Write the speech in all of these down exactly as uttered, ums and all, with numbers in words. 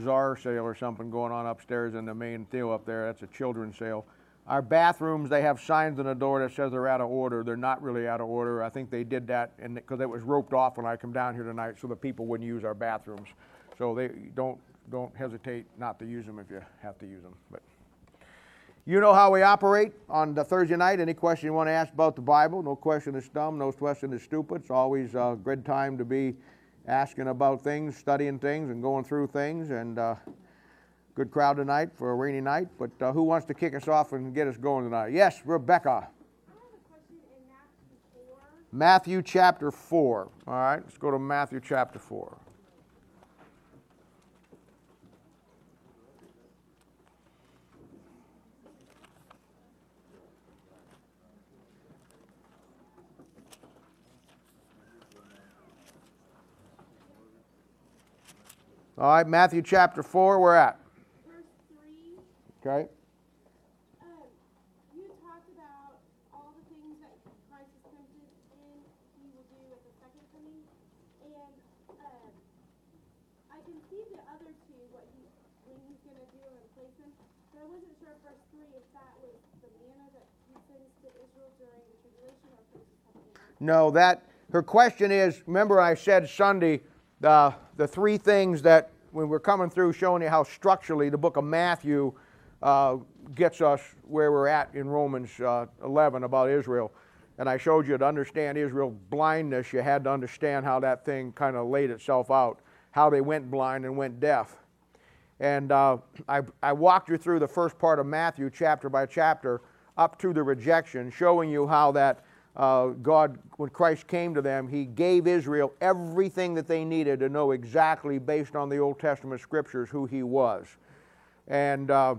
Bazaar sale or something going on upstairs in the main deal up there. That's a children's sale. Our bathrooms, they have signs on the door that says they're out of order. They're not really out of order. I think they did that because it was roped off when I come down here tonight so the people wouldn't use our bathrooms. So they don't don't hesitate not to use them if you have to use them. But you know how we operate on the Thursday night. Any question you want to ask about the Bible? No question is dumb. No question is stupid. It's always a good time to be asking about things, studying things, and going through things. And uh, good crowd tonight for a rainy night. But uh, who wants to kick us off and get us going tonight? Yes, Rebecca. I have a question in Matthew four. Matthew chapter four. All right, let's go to Matthew chapter four. All right, Matthew chapter four, we're at. Verse three. Okay. Um, you talked about all the things that Christ is tempted in, he will do at the second coming. And um, I can see the other two, what he, when he's going to do and place them. But I wasn't sure verse three if that was the manna that he sends to Israel during the tribulation or if it was something else. No, that, her question is, remember I said Sunday, the, the three things that when we're coming through showing you how structurally the book of Matthew uh, gets us where we're at in Romans uh, eleven about Israel. And I showed you to understand Israel's blindness, you had to understand how that thing kind of laid itself out, how they went blind and went deaf. And uh, I, I walked you through the first part of Matthew chapter by chapter up to the rejection, showing you how that Uh, God, when Christ came to them, he gave Israel everything that they needed to know exactly, based on the Old Testament scriptures, who he was. And uh,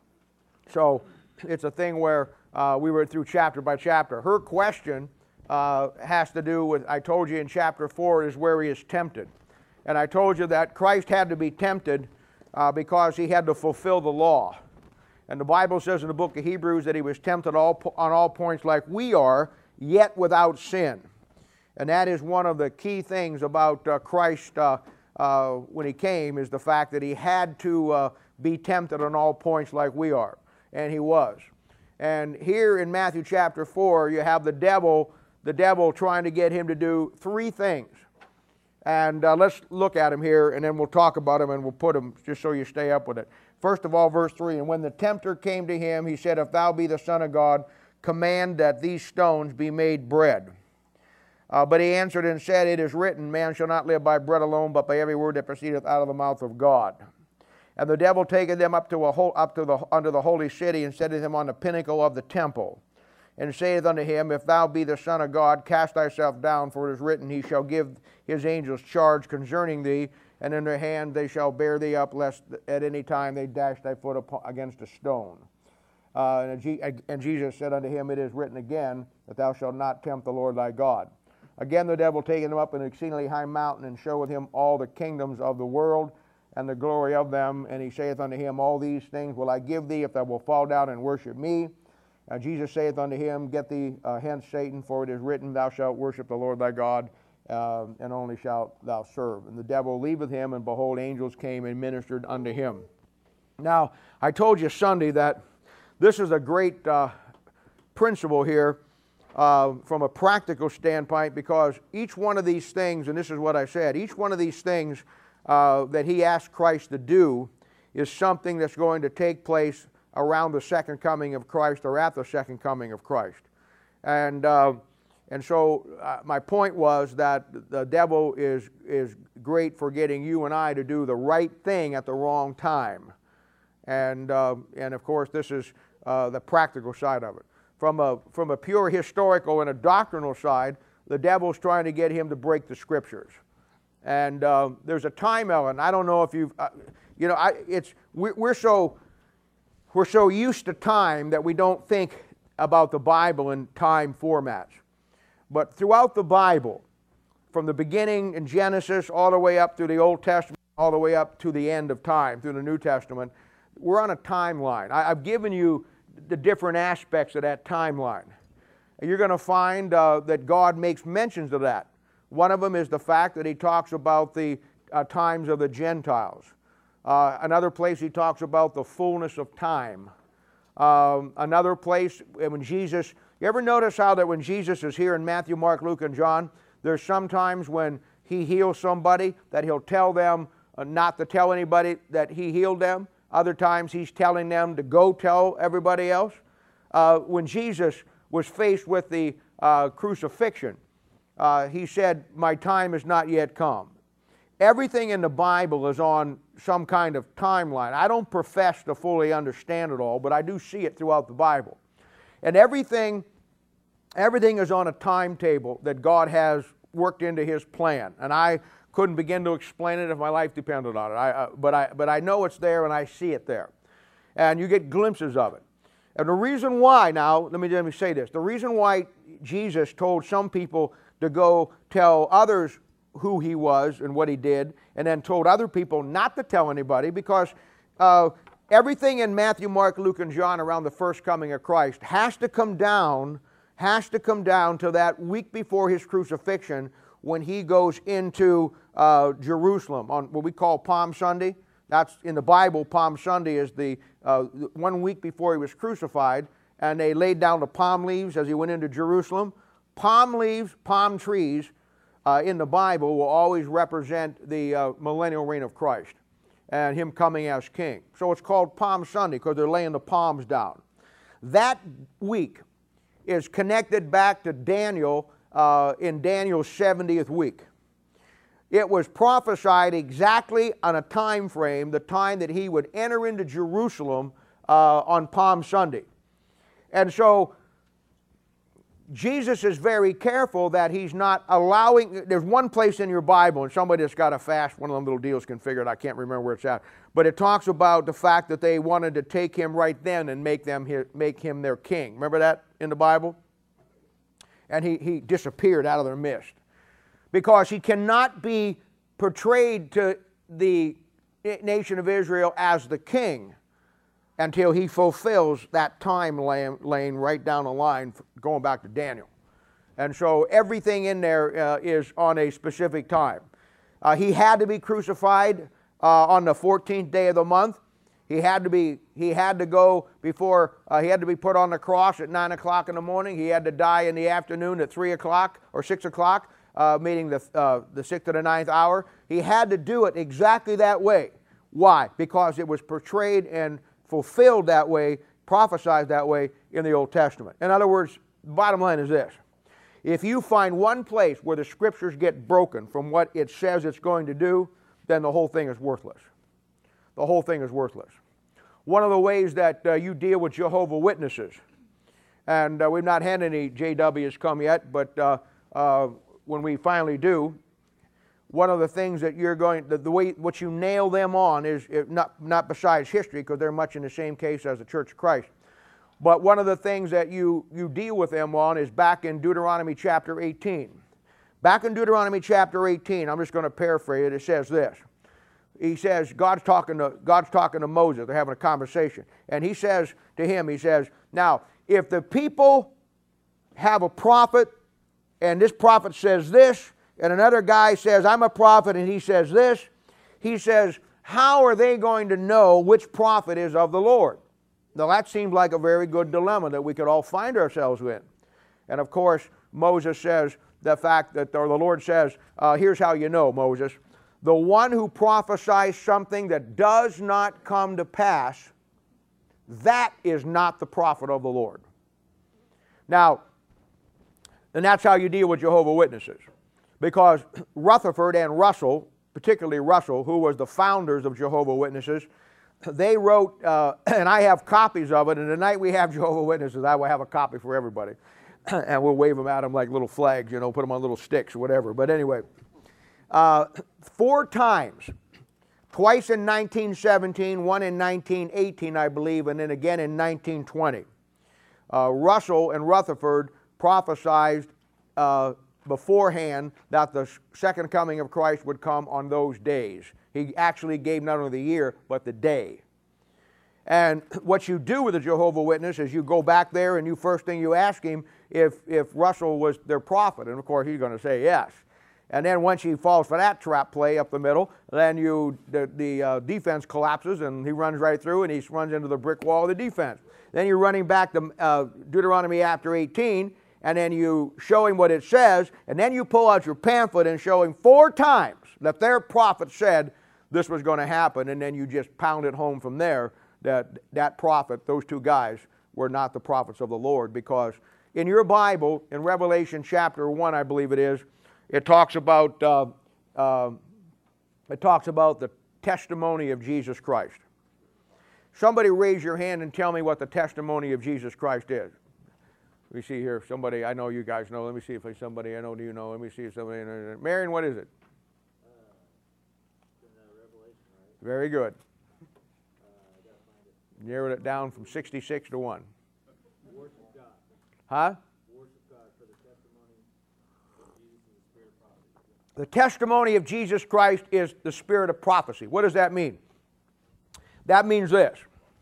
so it's a thing where uh, we were through chapter by chapter. Her question uh, has to do with, I told you in chapter four is where he is tempted. And I told you that Christ had to be tempted uh, because he had to fulfill the law. And the Bible says in the book of Hebrews that he was tempted all, on all points like we are, yet without sin. And that is one of the key things about uh, Christ uh, uh, when he came, is the fact that he had to uh, be tempted on all points like we are. And he was. And here in Matthew chapter four, you have the devil, the devil trying to get him to do three things. And uh, let's look at them here, and then we'll talk about them, and we'll put them just so you stay up with it. First of all, verse three, and when the tempter came to him, he said, if thou be the Son of God, command that these stones be made bread. Uh, but he answered and said, it is written, man shall not live by bread alone, but by every word that proceedeth out of the mouth of God. And the devil taketh them up to a whole, up to the unto the holy city, and setteth him on the pinnacle of the temple, and saith unto him, if thou be the Son of God, cast thyself down, for it is written, he shall give his angels charge concerning thee, and in their hand they shall bear thee up, lest at any time they dash thy foot upon, against a stone. Uh, and, and Jesus said unto him, it is written again, that thou shalt not tempt the Lord thy God. Again the devil taketh him up an exceedingly high mountain, and showeth him all the kingdoms of the world, and the glory of them. And he saith unto him, all these things will I give thee, if thou wilt fall down and worship me. And Jesus saith unto him, get thee uh, hence, Satan, for it is written, thou shalt worship the Lord thy God, uh, and only shalt thou serve. And the devil leaveth him, and behold, angels came and ministered unto him. Now, I told you Sunday that this is a great uh, principle here uh, from a practical standpoint, because each one of these things, and this is what I said, each one of these things uh, that he asked Christ to do is something that's going to take place around the second coming of Christ, or at the second coming of Christ. And, uh, and so uh, my point was that the devil is, is great for getting you and I to do the right thing at the wrong time. And, uh, and of course, this is Uh, the practical side of it. From a, from a pure historical and a doctrinal side, the devil's trying to get him to break the scriptures. And uh, there's a time element. I don't know if you've, uh, you know, I, it's, we're, we're, so, we're so used to time that we don't think about the Bible in time formats. But throughout the Bible, from the beginning in Genesis all the way up through the Old Testament, all the way up to the end of time, through the New Testament, we're on a timeline. I, I've given you the different aspects of that timeline. And you're going to find uh, that God makes mentions of that. One of them is the fact that he talks about the uh, times of the Gentiles. Uh, another place he talks about the fullness of time. Um, another place when Jesus, you ever notice how that when Jesus is here in Matthew, Mark, Luke, and John, there's sometimes when he heals somebody that he'll tell them uh, not to tell anybody that he healed them. Other times he's telling them to go tell everybody else. Uh, when Jesus was faced with the uh, crucifixion, uh, he said, "My time has not yet come." Everything in the Bible is on some kind of timeline. I don't profess to fully understand it all, but I do see it throughout the Bible. And everything, everything is on a timetable that God has worked into His plan. And I couldn't begin to explain it if my life depended on it. I, uh, but, I, but I know it's there and I see it there. And you get glimpses of it. And the reason why, now, let me, let me say this. The reason why Jesus told some people to go tell others who He was and what He did, and then told other people not to tell anybody, because uh, everything in Matthew, Mark, Luke, and John around the first coming of Christ has to come down, has to come down to that week before His crucifixion, when He goes into uh, Jerusalem on what we call Palm Sunday. That's in the Bible. Palm Sunday is the uh, one week before He was crucified, and they laid down the palm leaves as He went into Jerusalem. Palm leaves, palm trees, Uh, in the Bible will always represent the uh, millennial reign of Christ and Him coming as King. So it's called Palm Sunday because they're laying the palms down. That week is connected back to Daniel uh, in Daniel's seventieth week. It was prophesied exactly on a time frame, the time that he would enter into Jerusalem uh, on Palm Sunday. And so Jesus is very careful that He's not allowing, there's one place in your Bible, and somebody that's got a fast, one of them little deals can figure it, I can't remember where it's at, but it talks about the fact that they wanted to take Him right then and make, them, make Him their king. Remember that in the Bible? And he, he disappeared out of their midst. Because He cannot be portrayed to the nation of Israel as the king until He fulfills that time lane right down the line, going back to Daniel. And so everything in there uh, is on a specific time. Uh, he had to be crucified uh, on the fourteenth day of the month. He had to be. He had to go before. Uh, he had to be put on the cross at nine o'clock in the morning. He had to die in the afternoon at three o'clock or six o'clock, uh, meaning the uh, the sixth to the ninth hour. He had to do it exactly that way. Why? Because it was portrayed and fulfilled that way, prophesied that way in the Old Testament. In other words, the bottom line is this. If you find one place where the Scriptures get broken from what it says it's going to do, then the whole thing is worthless. The whole thing is worthless. One of the ways that uh, you deal with Jehovah's Witnesses, and uh, we've not had any J Ws come yet, but uh, uh, when we finally do, one of the things that you're going, the, the way, what you nail them on is not, not besides history, because they're much in the same case as the Church of Christ. But one of the things that you, you deal with them on is back in Deuteronomy chapter eighteen. Back in Deuteronomy chapter eighteen, I'm just going to paraphrase it, it says this. He says, God's talking to, God's talking to Moses, they're having a conversation. And He says to him, He says, now, if the people have a prophet, and this prophet says this, and another guy says, I'm a prophet, and he says this, he says, how are they going to know which prophet is of the Lord? Now that seems like a very good dilemma that we could all find ourselves in. And of course, Moses says the fact that, or the Lord says, uh, here's how you know, Moses. The one who prophesies something that does not come to pass, that is not the prophet of the Lord. Now, and that's how you deal with Jehovah's Witnesses. Because Rutherford and Russell, particularly Russell, who was the founders of Jehovah's Witnesses, they wrote, uh, and I have copies of it, and the night we have Jehovah's Witnesses, I will have a copy for everybody. And we'll wave them at them like little flags, you know, put them on little sticks or whatever. But anyway, uh, four times, twice in nineteen seventeen, one in nineteen eighteen, I believe, and then again in nineteen twenty, uh, Russell and Rutherford prophesied uh, beforehand that the second coming of Christ would come on those days. He actually gave not only the year, but the day. And what you do with a Jehovah's Witness is you go back there and you first thing you ask him if, if Russell was their prophet. And of course he's going to say yes. And then once he falls for that trap play up the middle, then you the, the uh, defense collapses and he runs right through and he runs into the brick wall of the defense. Then you're running back to uh, Deuteronomy chapter eighteen, and then you show him what it says, and then you pull out your pamphlet and show him four times that their prophet said this was going to happen, and then you just pound it home from there that that prophet, those two guys, were not the prophets of the Lord. Because in your Bible, in Revelation chapter one, I believe it is, it talks about uh, uh, it talks about the testimony of Jesus Christ. Somebody raise your hand and tell me what the testimony of Jesus Christ is. Let me see here. Somebody, I know you guys know. Let me see if there's somebody I know. Do you know? Let me see if somebody. Marion, what is it? Uh, in, uh, Revelation, right? Very good. Uh, I gotta find it. Narrowed it down from sixty-six to one. Worship God. Huh? Worship God for the testimony of Jesus and the spirit of prophecy. The testimony of Jesus Christ is the spirit of prophecy. What does that mean? That means this.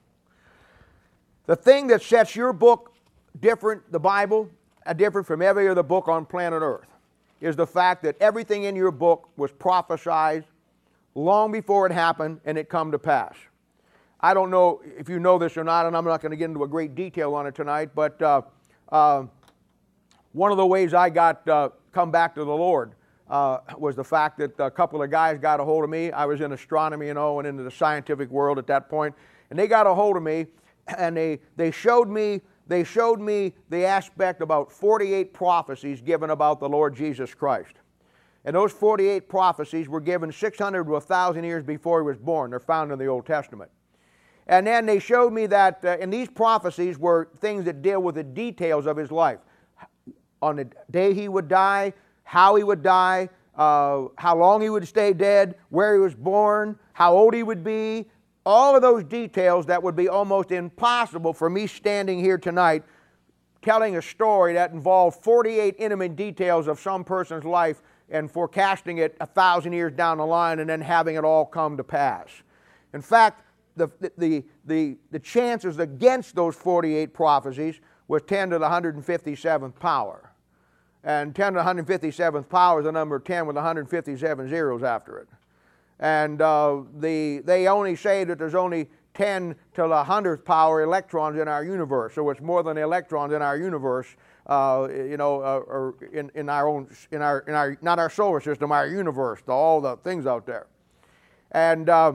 The thing that sets your book different, the Bible, uh, different from every other book on planet Earth, is the fact that everything in your book was prophesied long before it happened and it come to pass. I don't know if you know this or not, and I'm not going to get into a great detail on it tonight, but uh, uh, one of the ways I got uh, come back to the Lord uh, was the fact that a couple of guys got a hold of me. I was in astronomy, you know, and into the scientific world at that point, and they got a hold of me, and they they showed me they showed me the aspect about forty-eight prophecies given about the Lord Jesus Christ. And those forty-eight prophecies were given six hundred to one thousand years before he was born. They're found in the Old Testament. And then they showed me that, uh, and these prophecies were things that deal with the details of his life. On the day he would die, how he would die, uh, how long he would stay dead, where he was born, how old he would be, all of those details that would be almost impossible for me standing here tonight telling a story that involved forty-eight intimate details of some person's life and forecasting it a thousand years down the line and then having it all come to pass. In fact, the, the, the, the chances against those forty-eight prophecies was ten to the one hundred fifty-seventh power. And ten to the one hundred fifty-seventh power is the number ten with one hundred fifty-seven zeros after it. And uh, the, they only say that there's only ten to the hundredth power electrons in our universe. So it's more than the electrons in our universe, uh, you know, uh, or in, in our own, in our, in our, not our solar system, our universe, the, all the things out there. And uh,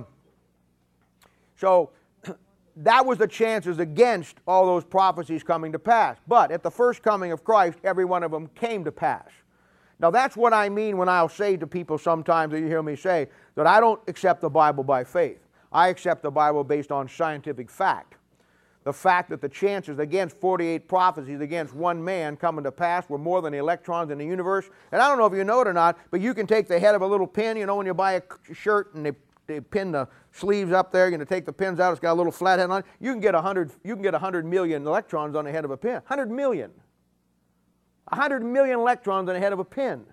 so that was the chances against all those prophecies coming to pass. But at the first coming of Christ, every one of them came to pass. Now that's what I mean when I'll say to people sometimes, that you hear me say, that I don't accept the Bible by faith. I accept the Bible based on scientific fact. The fact that the chances against forty-eight prophecies against one man coming to pass were more than the electrons in the universe. And I don't know if you know it or not, but you can take the head of a little pin, you know, when you buy a shirt and they, they pin the sleeves up there, you're going to take the pins out, it's got a little flat head on it. You can get a hundred, you can get a hundred million electrons on the head of a pin. Hundred million. A hundred million electrons on the head of a pin.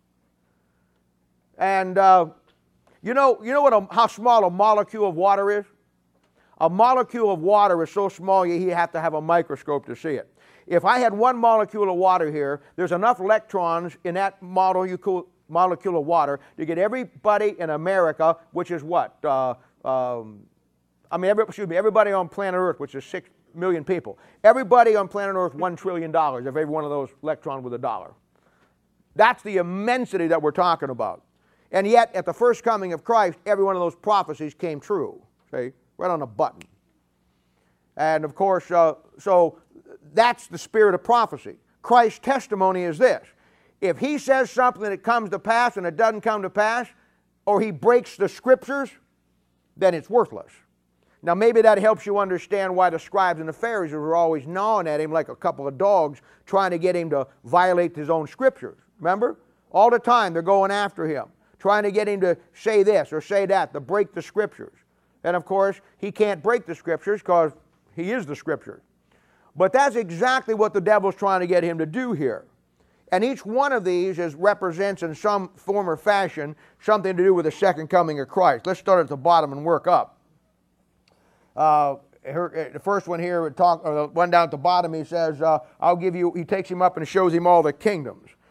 And uh, you know, you know what a, how small a molecule of water is? A molecule of water is so small you have to have a microscope to see it. If I had one molecule of water here, there's enough electrons in that molecule, molecule of water to get everybody in America, which is what? Uh, um, I mean, every, excuse me, everybody on planet Earth, which is six million people. Everybody on planet Earth, one trillion dollars, if every one of those electrons was a dollar. That's the immensity that we're talking about. And yet, at the first coming of Christ, every one of those prophecies came true. See? Right on a button. And of course, uh, so that's the spirit of prophecy. Christ's testimony is this. If he says something that comes to pass and it doesn't come to pass, or he breaks the scriptures, then it's worthless. Now maybe that helps you understand why the scribes and the Pharisees were always gnawing at him like a couple of dogs, trying to get him to violate his own scriptures. Remember? All the time they're going after him, trying to get him to say this or say that, to break the scriptures. And of course, he can't break the scriptures because he is the scripture. But that's exactly what the devil's trying to get him to do here. And each one of these is, represents in some form or fashion something to do with the second coming of Christ. Let's start at the bottom and work up. Uh, her, the first one here, talk, or the one down at the bottom, he says, uh, I'll give you, he takes him up and shows him all the kingdoms.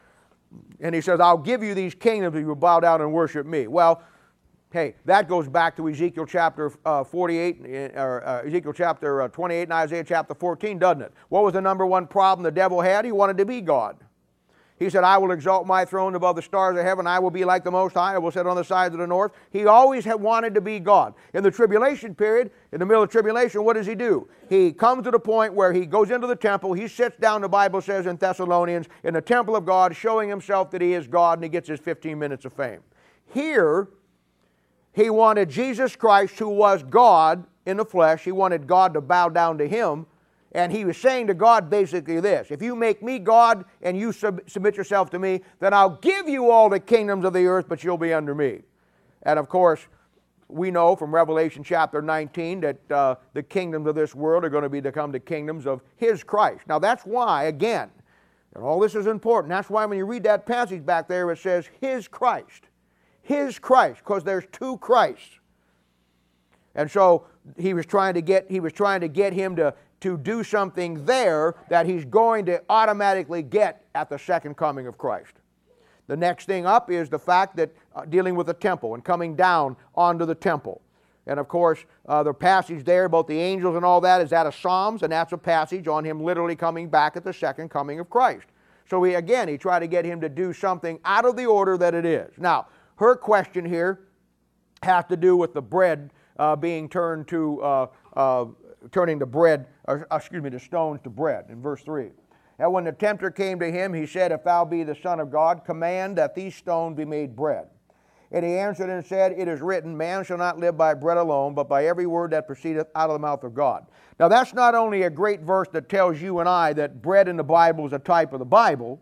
and he says, I'll give you these kingdoms if you bow down and worship me. Well, hey, that goes back to Ezekiel chapter uh, forty-eight, or uh, Ezekiel chapter uh, twenty-eight and Isaiah chapter fourteen, doesn't it? What was the number one problem the devil had? He wanted to be God. He said, I will exalt my throne above the stars of heaven. I will be like the Most High. I will sit on the sides of the north. He always had wanted to be God. In the tribulation period, in the middle of tribulation, what does he do? He comes to the point where he goes into the temple. He sits down, the Bible says in Thessalonians, in the temple of God, showing himself that he is God, and he gets his fifteen minutes of fame. Here, he wanted Jesus Christ, who was God in the flesh. He wanted God to bow down to him. And he was saying to God basically this: if you make me God and you sub submit yourself to me, then I'll give you all the kingdoms of the earth, but you'll be under me. And of course, we know from Revelation chapter nineteen that uh, the kingdoms of this world are going to be become the kingdoms of his Christ. Now that's why, again, and all this is important, that's why when you read that passage back there, it says his Christ. His Christ, because there's two Christs. And so he was trying to get, he was trying to get him to to do something there that he's going to automatically get at the second coming of Christ. The next thing up is the fact that uh, dealing with the temple and coming down onto the temple. And of course, uh, the passage there about the angels and all that is out of Psalms, and that's a passage on him literally coming back at the second coming of Christ. So he, again, he tried to get him to do something out of the order that it is. Now, her question here has to do with the bread uh, being turned to uh, uh, turning the bread, or, excuse me, the stones to bread, in verse three. And when the tempter came to him, he said, if thou be the Son of God, command that these stones be made bread. And he answered and said, it is written, man shall not live by bread alone, but by every word that proceedeth out of the mouth of God. Now that's not only a great verse that tells you and I that bread in the Bible is a type of the Bible,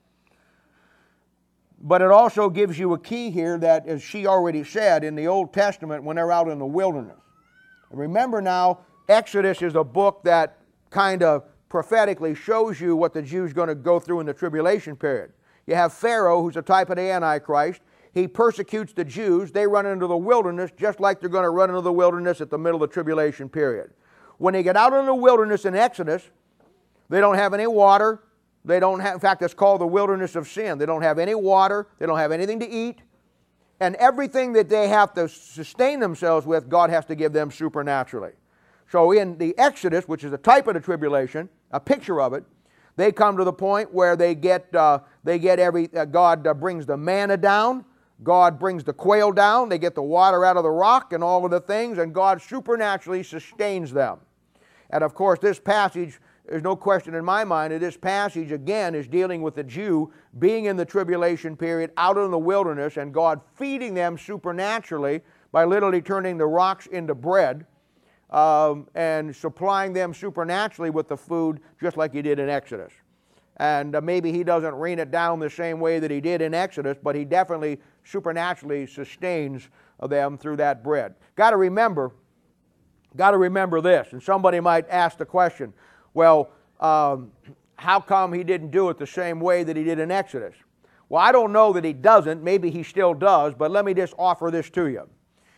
but it also gives you a key here that, as she already said, in the Old Testament when they're out in the wilderness. And remember now, Exodus is a book that kind of prophetically shows you what the Jews are going to go through in the tribulation period. You have Pharaoh, who's a type of the Antichrist. He persecutes the Jews. They run into the wilderness just like they're going to run into the wilderness at the middle of the tribulation period. When they get out in the wilderness in Exodus, they don't have any water. They don't have, in fact, it's called the wilderness of sin. They don't have any water. They don't have anything to eat. And everything that they have to sustain themselves with, God has to give them supernaturally. So in the Exodus, which is a type of the tribulation, a picture of it, they come to the point where they get, uh, they get every, uh, God uh, brings the manna down, God brings the quail down, they get the water out of the rock and all of the things, and God supernaturally sustains them. And of course this passage, there's no question in my mind that this passage again is dealing with the Jew being in the tribulation period out in the wilderness and God feeding them supernaturally by literally turning the rocks into bread. Um, and supplying them supernaturally with the food just like he did in Exodus. And uh, maybe he doesn't rain it down the same way that he did in Exodus, but he definitely supernaturally sustains them through that bread. Got to remember, got to remember this, and somebody might ask the question, well, um, how come he didn't do it the same way that he did in Exodus? Well, I don't know that he doesn't, maybe he still does, but let me just offer this to you.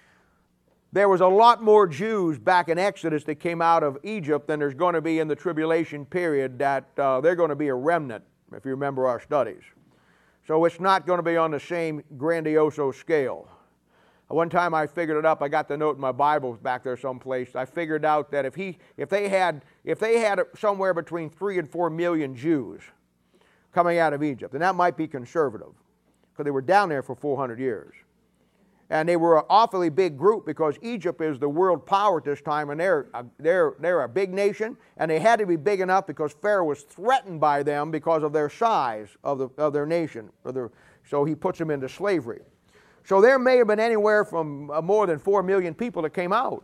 There was a lot more Jews back in Exodus that came out of Egypt than there's going to be in the tribulation period, that uh, they're going to be a remnant, if you remember our studies. So it's not going to be on the same grandioso scale. One time I figured it up, I got the note in my Bible back there someplace. I figured out that if, he, if, they had, if they had somewhere between three and four million Jews coming out of Egypt, and that might be conservative, because they were down there for four hundred years. And they were an awfully big group because Egypt is the world power at this time, and they're, they're, they're a big nation, and they had to be big enough because Pharaoh was threatened by them because of their size of, the, of their nation. Or their, so he puts them into slavery. So there may have been anywhere from uh, more than four million people that came out.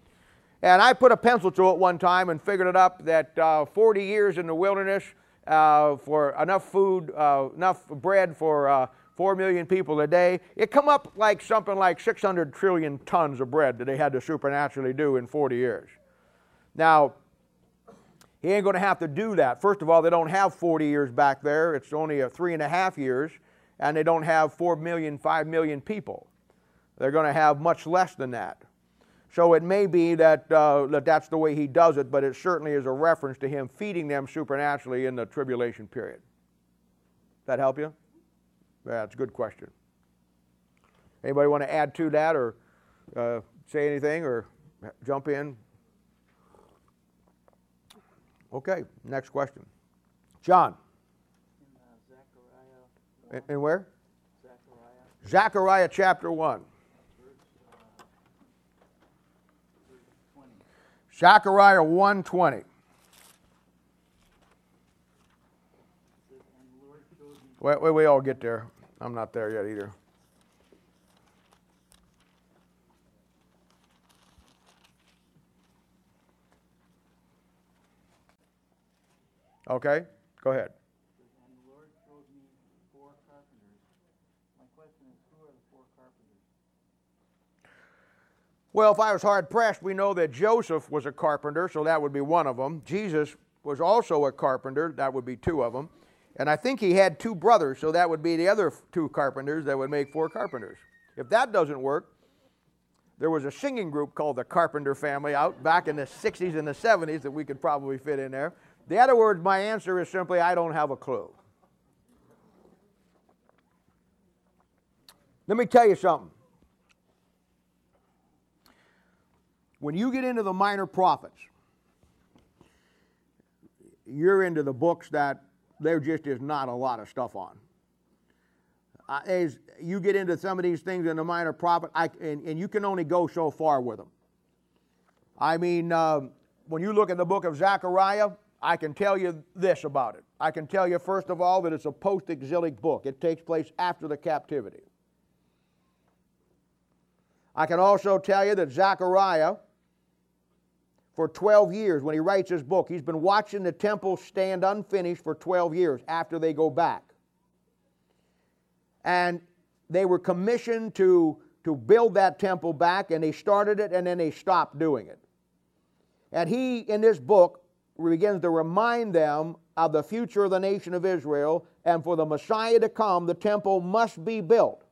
And I put a pencil to it one time and figured it up that uh, forty years in the wilderness uh, for enough food, uh, enough bread for uh, four million people a day, it come up like something like six hundred trillion tons of bread that they had to supernaturally do in forty years. Now, he ain't going to have to do that. First of all, they don't have forty years back there. It's only a three and a half years, and they don't have four million, five million people. They're going to have much less than that. So it may be that, uh, that that's the way he does it, but it certainly is a reference to him feeding them supernaturally in the tribulation period. Does that help you? That's a good question. Anybody want to add to that or uh, say anything or jump in? Okay, next question. John. In uh, Zechariah. And, and where? Zechariah. Zechariah chapter one. Verse, uh, verse twenty. Zechariah one twenty. It says, and the Lord showed me. Wait, wait, we all get there. I'm not there yet either. Okay, go ahead. And the Lord showed me four carpenters. My question is, who are the four carpenters? Well, if I was hard pressed, we know that Joseph was a carpenter, so that would be one of them. Jesus was also a carpenter, that would be two of them. And I think he had two brothers, so that would be the other two carpenters that would make four carpenters. If that doesn't work, there was a singing group called the Carpenter Family out back in the sixties and the seventies that we could probably fit in there. The other word, my answer is simply, I don't have a clue. Let me tell you something. When you get into the minor prophets, you're into the books that there just is not a lot of stuff on. Uh, as you get into some of these things in the minor prophet, I, and, and you can only go so far with them. I mean, uh, when you look at the book of Zechariah, I can tell you this about it. I can tell you, first of all, that it's a post-exilic book. It takes place after the captivity. I can also tell you that Zechariah, for twelve years, when he writes his book, he's been watching the temple stand unfinished for twelve years after they go back. And they were commissioned to, to build that temple back, and they started it, and then they stopped doing it. And he, in this book, begins to remind them of the future of the nation of Israel, and for the Messiah to come, the temple must be built.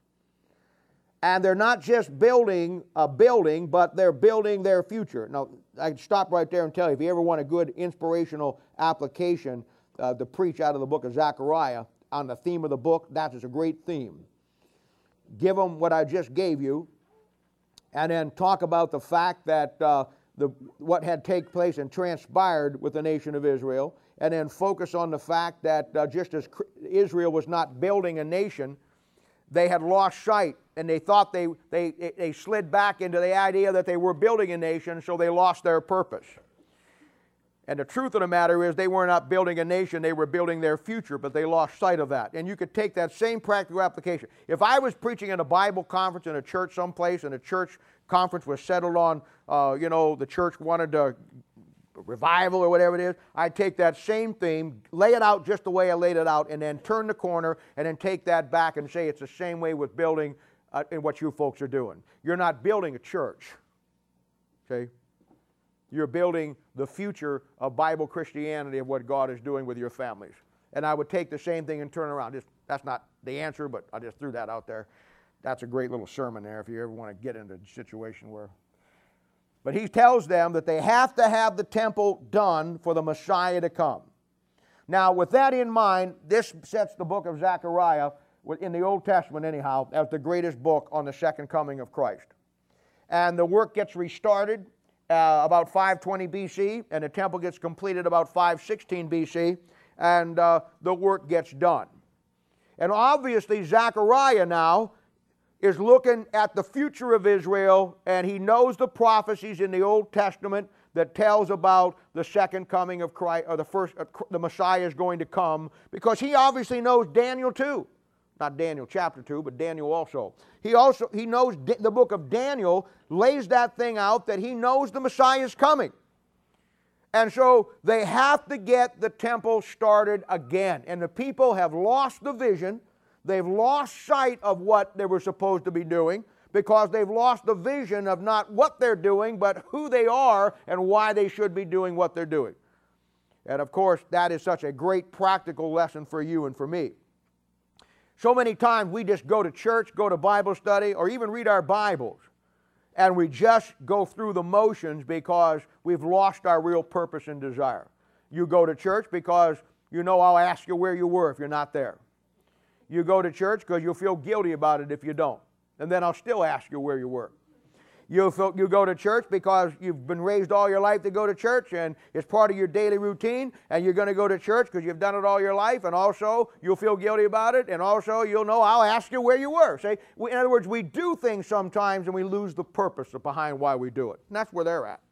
And they're not just building a building, but they're building their future. Now, I can stop right there and tell you, if you ever want a good inspirational application uh, to preach out of the book of Zechariah on the theme of the book, that is a great theme. Give them what I just gave you, and then talk about the fact that uh, the, what had taken place and transpired with the nation of Israel, and then focus on the fact that uh, just as Israel was not building a nation, they had lost sight, and they thought they, they, they slid back into the idea that they were building a nation, so they lost their purpose. And the truth of the matter is they were not building a nation, they were building their future, but they lost sight of that. And you could take that same practical application. If I was preaching in a Bible conference in a church someplace, and a church conference was settled on, uh, you know, the church wanted to revival or whatever it is, I'd take that same theme, lay it out just the way I laid it out, and then turn the corner and then take that back and say it's the same way with building uh, in what you folks are doing. You're not building a church, okay? You're building the future of Bible Christianity, of what God is doing with your families. And I would take the same thing and turn around. Just, that's not the answer, but I just threw that out there. That's a great little sermon there if you ever want to get into a situation where... But he tells them that they have to have the temple done for the Messiah to come. Now, with that in mind, this sets the book of Zechariah, in the Old Testament anyhow, as the greatest book on the second coming of Christ. And the work gets restarted uh, about five twenty B C, and the temple gets completed about five sixteen B C, and uh, the work gets done. And obviously, Zechariah now is looking at the future of Israel, and he knows the prophecies in the Old Testament that tells about the second coming of Christ, or the first, uh, the Messiah is going to come, because he obviously knows Daniel too. Not Daniel chapter two, but Daniel also. He also, he knows the book of Daniel lays that thing out, that he knows the Messiah is coming. And so they have to get the temple started again. And the people have lost the vision. They've lost sight of what they were supposed to be doing, because they've lost the vision of not what they're doing, but who they are and why they should be doing what they're doing. And of course, that is such a great practical lesson for you and for me. So many times we just go to church, go to Bible study, or even read our Bibles, and we just go through the motions because we've lost our real purpose and desire. You go to church because you know I'll ask you where you were if you're not there. you go to church because you'll feel guilty about it if you don't. And then I'll still ask you where you work. You'll feel, you go to church because you've been raised all your life to go to church and it's part of your daily routine, and you're going to go to church because you've done it all your life, and also you'll feel guilty about it, and also you'll know I'll ask you where you were. See? We, in other words, we do things sometimes and we lose the purpose behind why we do it. And that's where they're at.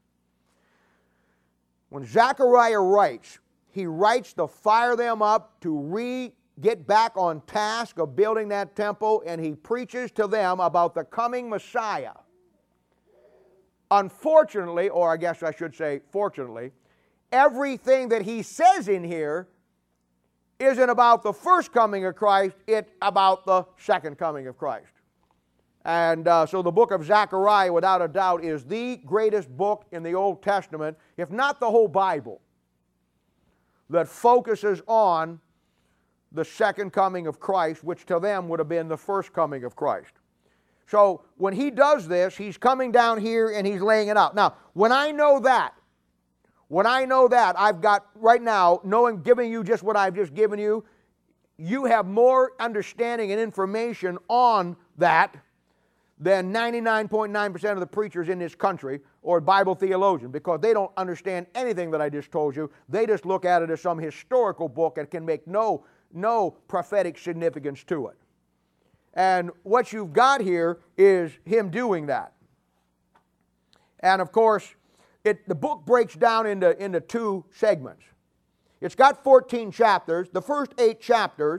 When Zechariah writes, he writes to fire them up to re get back on task of building that temple, and he preaches to them about the coming Messiah. Unfortunately, or I guess I should say fortunately, everything that he says in here isn't about the first coming of Christ, it's about the second coming of Christ. And uh, so the book of Zechariah, without a doubt, is the greatest book in the Old Testament, if not the whole Bible, that focuses on the second coming of Christ, which to them would have been the first coming of Christ. So when he does this, he's coming down here and he's laying it out. Now, when I know that, when I know that, I've got right now, knowing, giving you just what I've just given you, you have more understanding and information on that than ninety-nine point nine percent of the preachers in this country or Bible theologians, because they don't understand anything that I just told you. They just look at it as some historical book that can make no, no prophetic significance to it. And what you've got here is him doing that. And of course, it, the book breaks down into, into two segments. It's got fourteen chapters. The first eight chapters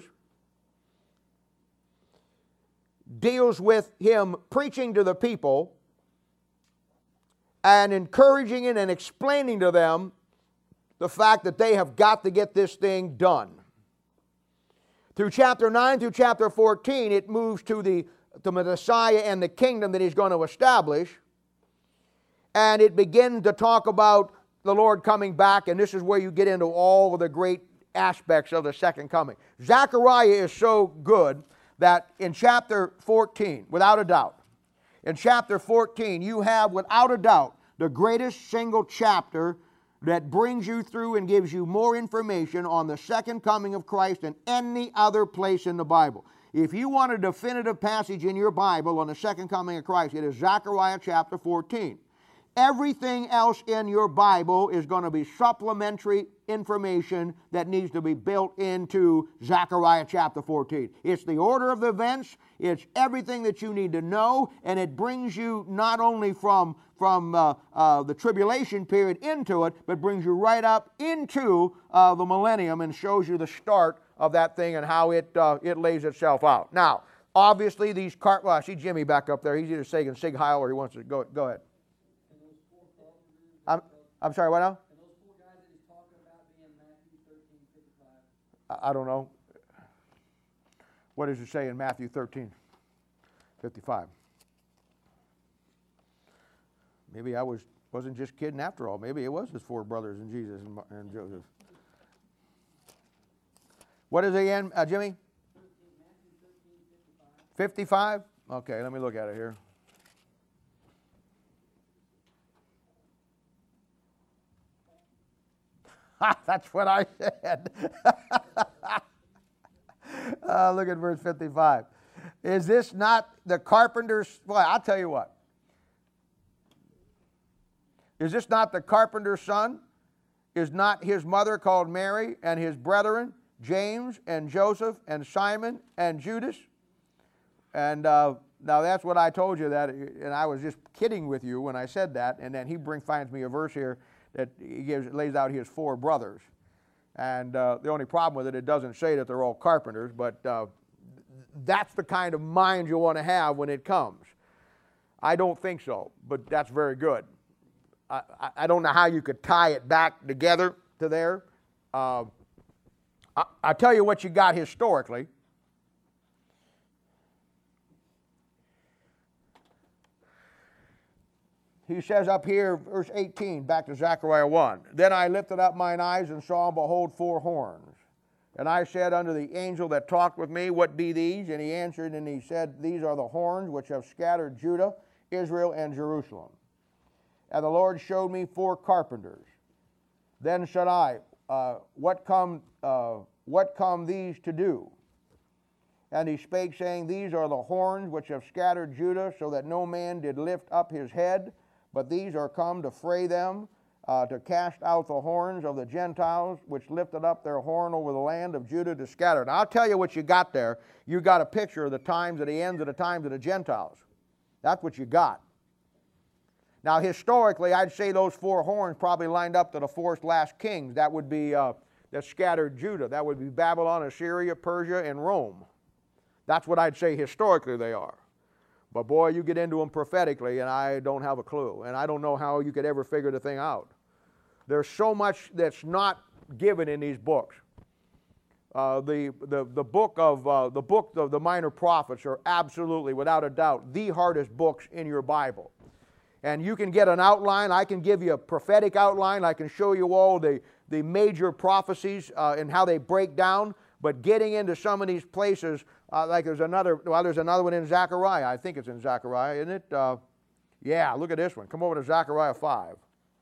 deals with him preaching to the people and encouraging and explaining to them the fact that they have got to get this thing done. Through chapter nine through chapter fourteen, it moves to the, to the Messiah and the kingdom that he's going to establish. And it begins to talk about the Lord coming back, and this is where you get into all of the great aspects of the second coming. Zechariah is so good that in chapter fourteen, without a doubt, in chapter fourteen, you have, without a doubt, the greatest single chapter that brings you through and gives you more information on the second coming of Christ than any other place in the Bible. If you want a definitive passage in your Bible on the second coming of Christ, it is Zechariah chapter fourteen. Everything else in your Bible is going to be supplementary information that needs to be built into Zechariah chapter fourteen. It's the order of the events, it's everything that you need to know, and it brings you not only from, from uh, uh, the tribulation period into it, but brings you right up into uh, the millennium and shows you the start of that thing and how it, uh, it lays itself out. Now, obviously these cart, well, I see Jimmy back up there. He's either saying Sig Heil or he wants to go, go ahead. I'm, I'm sorry, what now? And those four guys that he's talking about being Matthew thirteen fifty-five. I, I don't know. What does it say in Matthew thirteen fifty-five? Maybe I was, wasn't just kidding after all. Maybe it was his four brothers and Jesus and, and Joseph. What is it again, uh, Jimmy? Matthew thirteen fifty-five. fifty-five? Okay, let me look at it here. That's what I said. uh, look at verse fifty-five. Is this not the carpenter's? Well, I'll tell you what. Is this not the carpenter's son? Is not his mother called Mary, and his brethren, James and Joseph and Simon and Judas? And uh, now that's what I told you, that, and I was just kidding with you when I said that. And then he bring, finds me a verse here that he gives, lays out his four brothers. And uh, the only problem with it, it doesn't say that they're all carpenters, but uh, that's the kind of mind you want to have when it comes. I don't think so, but that's very good. I, I, I don't know how you could tie it back together to there. Uh, I, I'll tell you what you got historically. He says up here, verse eighteen, back to Zechariah one. Then I lifted up mine eyes and saw, and behold, four horns. And I said unto the angel that talked with me, what be these? And he answered, and he said, these are the horns which have scattered Judah, Israel, and Jerusalem. And the Lord showed me four carpenters. Then said I, uh, what come, uh, what come these to do? And he spake, saying, These are the horns which have scattered Judah, so that no man did lift up his head. But these are come to fray them, uh, to cast out the horns of the Gentiles, which lifted up their horn over the land of Judah to scatter. Now, I'll tell you what you got there. You got a picture of the times of the ends of the times of the Gentiles. That's what you got. Now, historically, I'd say those four horns probably lined up to the four last kings. That would be, uh, that scattered Judah. That would be Babylon, Assyria, Persia, and Rome. That's what I'd say historically they are. But boy, you get into them prophetically, and I don't have a clue. And I don't know how you could ever figure the thing out. There's so much that's not given in these books. Uh, the, the, the book of uh, the book of the Minor Prophets are absolutely, without a doubt, the hardest books in your Bible. And you can get an outline. I can give you a prophetic outline. I can show you all the, the major prophecies uh, and how they break down. But getting into some of these places, uh, like there's another, well, there's another one in Zechariah. I think it's in Zechariah, isn't it? Uh, yeah, look at this one. Come over to Zechariah five.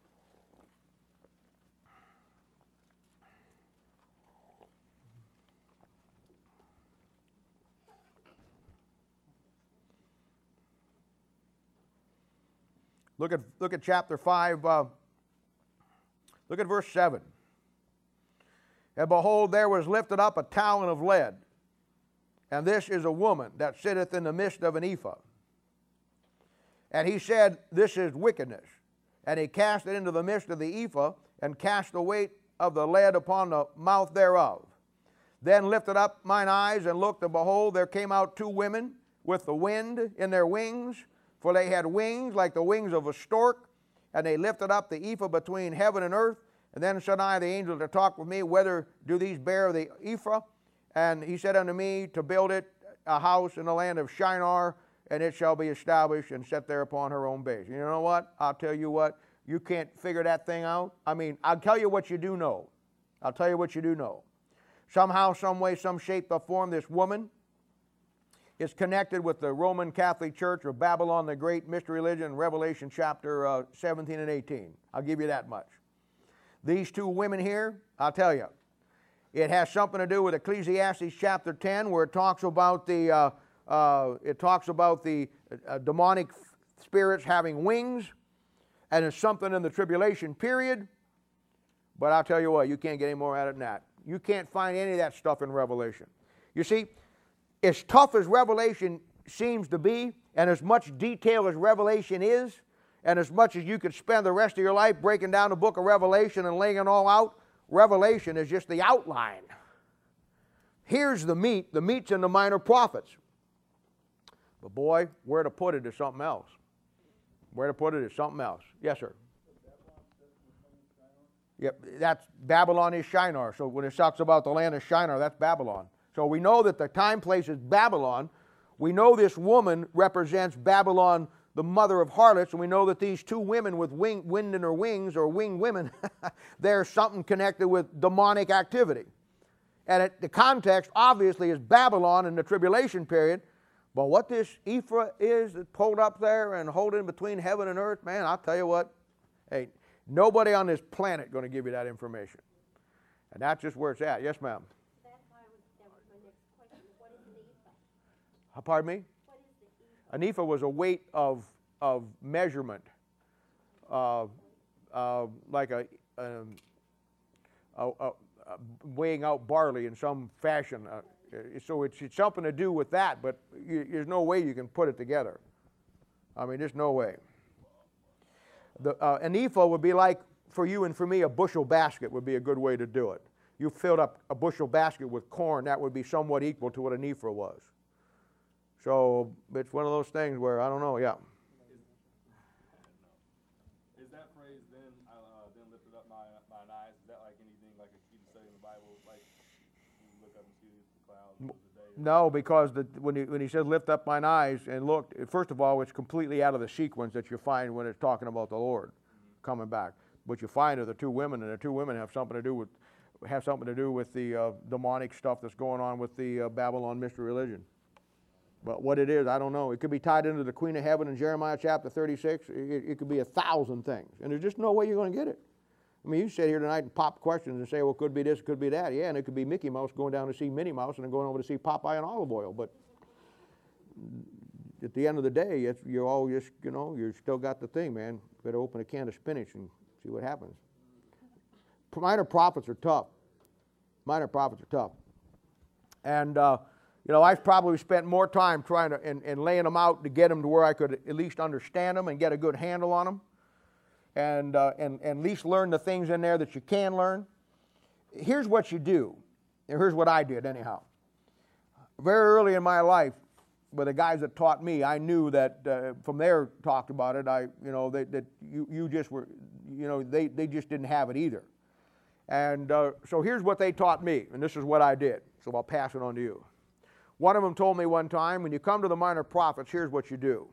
Look at, look at chapter five. Uh, look at verse seven. And behold, there was lifted up a talent of lead, and this is a woman that sitteth in the midst of an ephah. And he said, This is wickedness. And he cast it into the midst of the ephah, and cast the weight of the lead upon the mouth thereof. Then lifted up mine eyes, and looked, and behold, there came out two women with the wind in their wings, for they had wings like the wings of a stork, and they lifted up the ephah between heaven and earth. And then said I, the angel that talked with me, Whether do these bear the ephah? And he said unto me, To build it a house in the land of Shinar, and it shall be established and set there upon her own base. You know what? I'll tell you what. You can't figure that thing out. I mean, I'll tell you what you do know. I'll tell you what you do know. Somehow, some way, some shape or form, this woman is connected with the Roman Catholic Church or Babylon the Great, mystery religion, Revelation chapter uh, seventeen and eighteen. I'll give you that much. These two women here, I'll tell you, it has something to do with Ecclesiastes chapter ten, where it talks about the uh, uh, it talks about the uh, demonic spirits having wings, and it's something in the tribulation period. But I'll tell you what, you can't get any more at it than that. You can't find any of that stuff in Revelation. You see, as tough as Revelation seems to be, and as much detail as Revelation is, and as much as you could spend the rest of your life breaking down the book of Revelation and laying it all out, Revelation is just the outline. Here's the meat. The meat's in the Minor Prophets. But boy, where to put it is something else. Where to put it is something else. Yes, sir. Yep, that's Babylon is Shinar. So when it talks about the land of Shinar, that's Babylon. So we know that the time place is Babylon. We know this woman represents Babylon, the mother of harlots, and we know that these two women with wing, wind in their wings, or winged women, there's something connected with demonic activity. And it, the context obviously is Babylon in the tribulation period, but what this ephah is that's pulled up there and holding between heaven and earth, man, I'll tell you what, hey, nobody on this planet going to give you that information. And that's just where it's at. Yes, ma'am. That's why I was, that was my next question. What is an ephah? Uh, Pardon me? What is the ephah? An ephah was a weight of, of measurement, uh, uh, like a, um, a, a, a weighing out barley in some fashion. Uh, so it's, it's something to do with that, but you, there's no way you can put it together. I mean, there's no way. The, uh, an ephah would be like, for you and for me, a bushel basket would be a good way to do it. You filled up a bushel basket with corn, that would be somewhat equal to what an ephah was. So it's one of those things where, I don't know, yeah. Is that phrase, then, uh, then lifted up my, mine eyes, is that like anything like you can say in the Bible, like you look up and see the clouds of the day? No, because the, when, he, when he says lift up mine eyes and looked, first of all, it's completely out of the sequence that you find when it's talking about the Lord mm-hmm. coming back. What you find are the two women, and the two women have something to do with, have something to do with the uh, demonic stuff that's going on with the uh, Babylon mystery religion. But what it is, I don't know. It could be tied into the Queen of Heaven in Jeremiah chapter thirty-six. It, it could be a thousand things. And there's just no way you're going to get it. I mean, you sit here tonight and pop questions and say, well, it could be this, it could be that. Yeah, and it could be Mickey Mouse going down to see Minnie Mouse and then going over to see Popeye and Olive Oyl. But at the end of the day, it's, you're all just, you know, you've still got the thing, man. You better open a can of spinach and see what happens. Minor prophets are tough. Minor prophets are tough. And, uh, you know, I've probably spent more time trying to, and, and laying them out to get them to where I could at least understand them and get a good handle on them. And, uh, and, and at least learn the things in there that you can learn. Here's what you do. And here's what I did anyhow. Very early in my life, with the guys that taught me, I knew that uh, from their talk about it, I, you know, that, that you, you just were, you know, they, they just didn't have it either. And uh, so here's what they taught me, and this is what I did. So I'll pass it on to you. One of them told me one time, when you come to the minor prophets, here's what you do.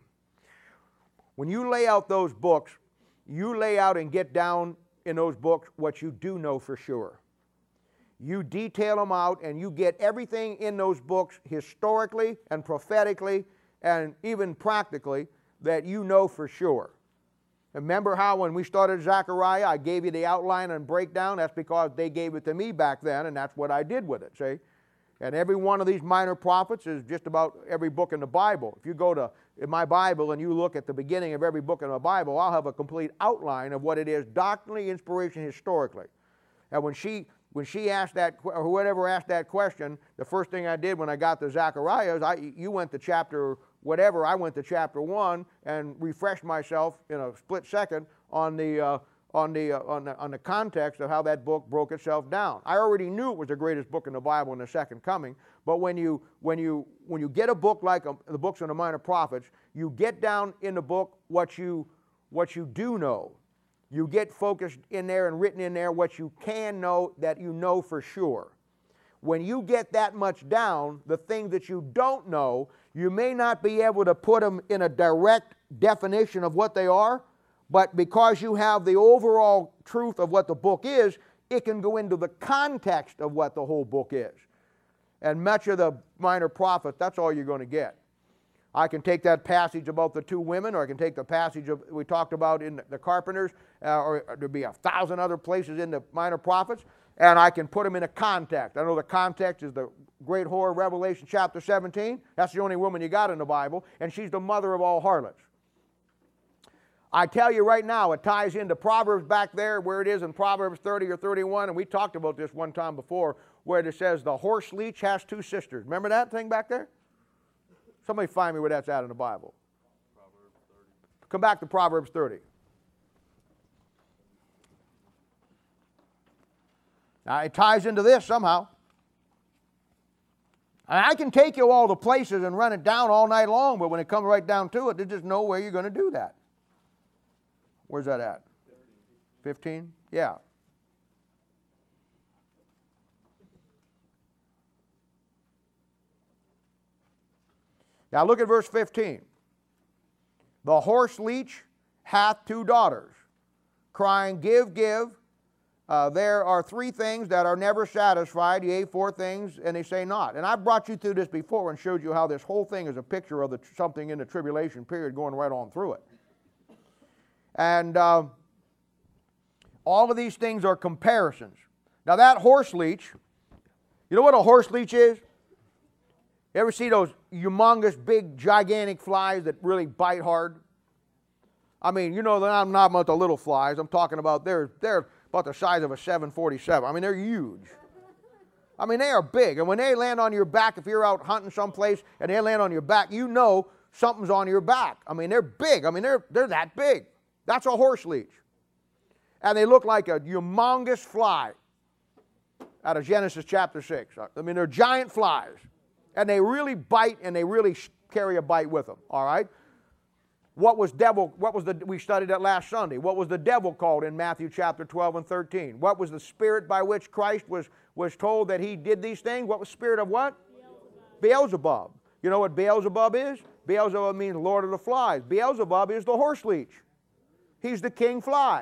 When you lay out those books, you lay out and get down in those books what you do know for sure. You detail them out and you get everything in those books historically and prophetically and even practically that you know for sure. Remember how when we started Zechariah, I gave you the outline and breakdown? That's because they gave it to me back then, and that's what I did with it, see? And every one of these minor prophets is just about every book in the Bible. If you go to in my Bible and you look at the beginning of every book in the Bible, I'll have a complete outline of what it is, doctrinally, inspiration, historically. And when she, when she asked that, or whoever asked that question, the first thing I did when I got to Zechariah is I, you went to chapter whatever, I went to chapter one and refreshed myself in a split second on the, uh, on, the, uh, on, the, on the context of how that book broke itself down. I already knew it was the greatest book in the Bible in the Second Coming, but when you, when you, when you get a book like a, the books on the minor prophets, you get down in the book what you, what you do know. You get focused in there and written in there what you can know that you know for sure. When you get that much down, the things that you don't know, you may not be able to put them in a direct definition of what they are, but because you have the overall truth of what the book is, it can go into the context of what the whole book is. And much of the minor prophets, that's all you're going to get. I can take that passage about the two women, or I can take the passage of, we talked about in the carpenters, uh, or there'd be a thousand other places in the minor prophets, and I can put them in a context. I know the context is the great whore of Revelation chapter seventeen. That's the only woman you got in the Bible, and she's the mother of all harlots. I tell you right now, it ties into Proverbs back there, where it is in Proverbs thirty or thirty-one, and we talked about this one time before, where it says the horse leech has two sisters. Remember that thing back there? Somebody find me where that's at in the Bible. Proverbs thirty. Come back to Proverbs thirty. Now, it ties into this somehow. And I can take you all the places and run it down all night long, but when it comes right down to it, there's just no way you're going to do that. Where's that at? fifteen? Yeah. Now look at verse fifteen. The horse leech hath two daughters, crying, give, give. Uh, there are three things that are never satisfied, yea, four things, and they say not. And I've brought you through this before and showed you how this whole thing is a picture of the, something in the tribulation period going right on through it. And uh, all of these things are comparisons. Now that horse leech, you know what a horse leech is? You ever see those humongous, big, gigantic flies that really bite hard? I mean, you know, I'm not about the little flies. I'm talking about they're, they're about the size of a seven forty-seven. I mean, they're huge. I mean, they are big. And when they land on your back, if you're out hunting someplace and they land on your back, you know something's on your back. I mean, they're big. I mean, they're, they're that big. That's a horse leech. And they look like a humongous fly out of Genesis chapter six. I mean, they're giant flies. And they really bite, and they really carry a bite with them, all right? What was devil, what was the, we studied that last Sunday. What was the devil called in Matthew chapter twelve and thirteen? What was the spirit by which Christ was, was told that he did these things? What was spirit of what? Beelzebub. Beelzebub. You know what Beelzebub is? Beelzebub means Lord of the Flies. Beelzebub is the horse leech. He's the king fly.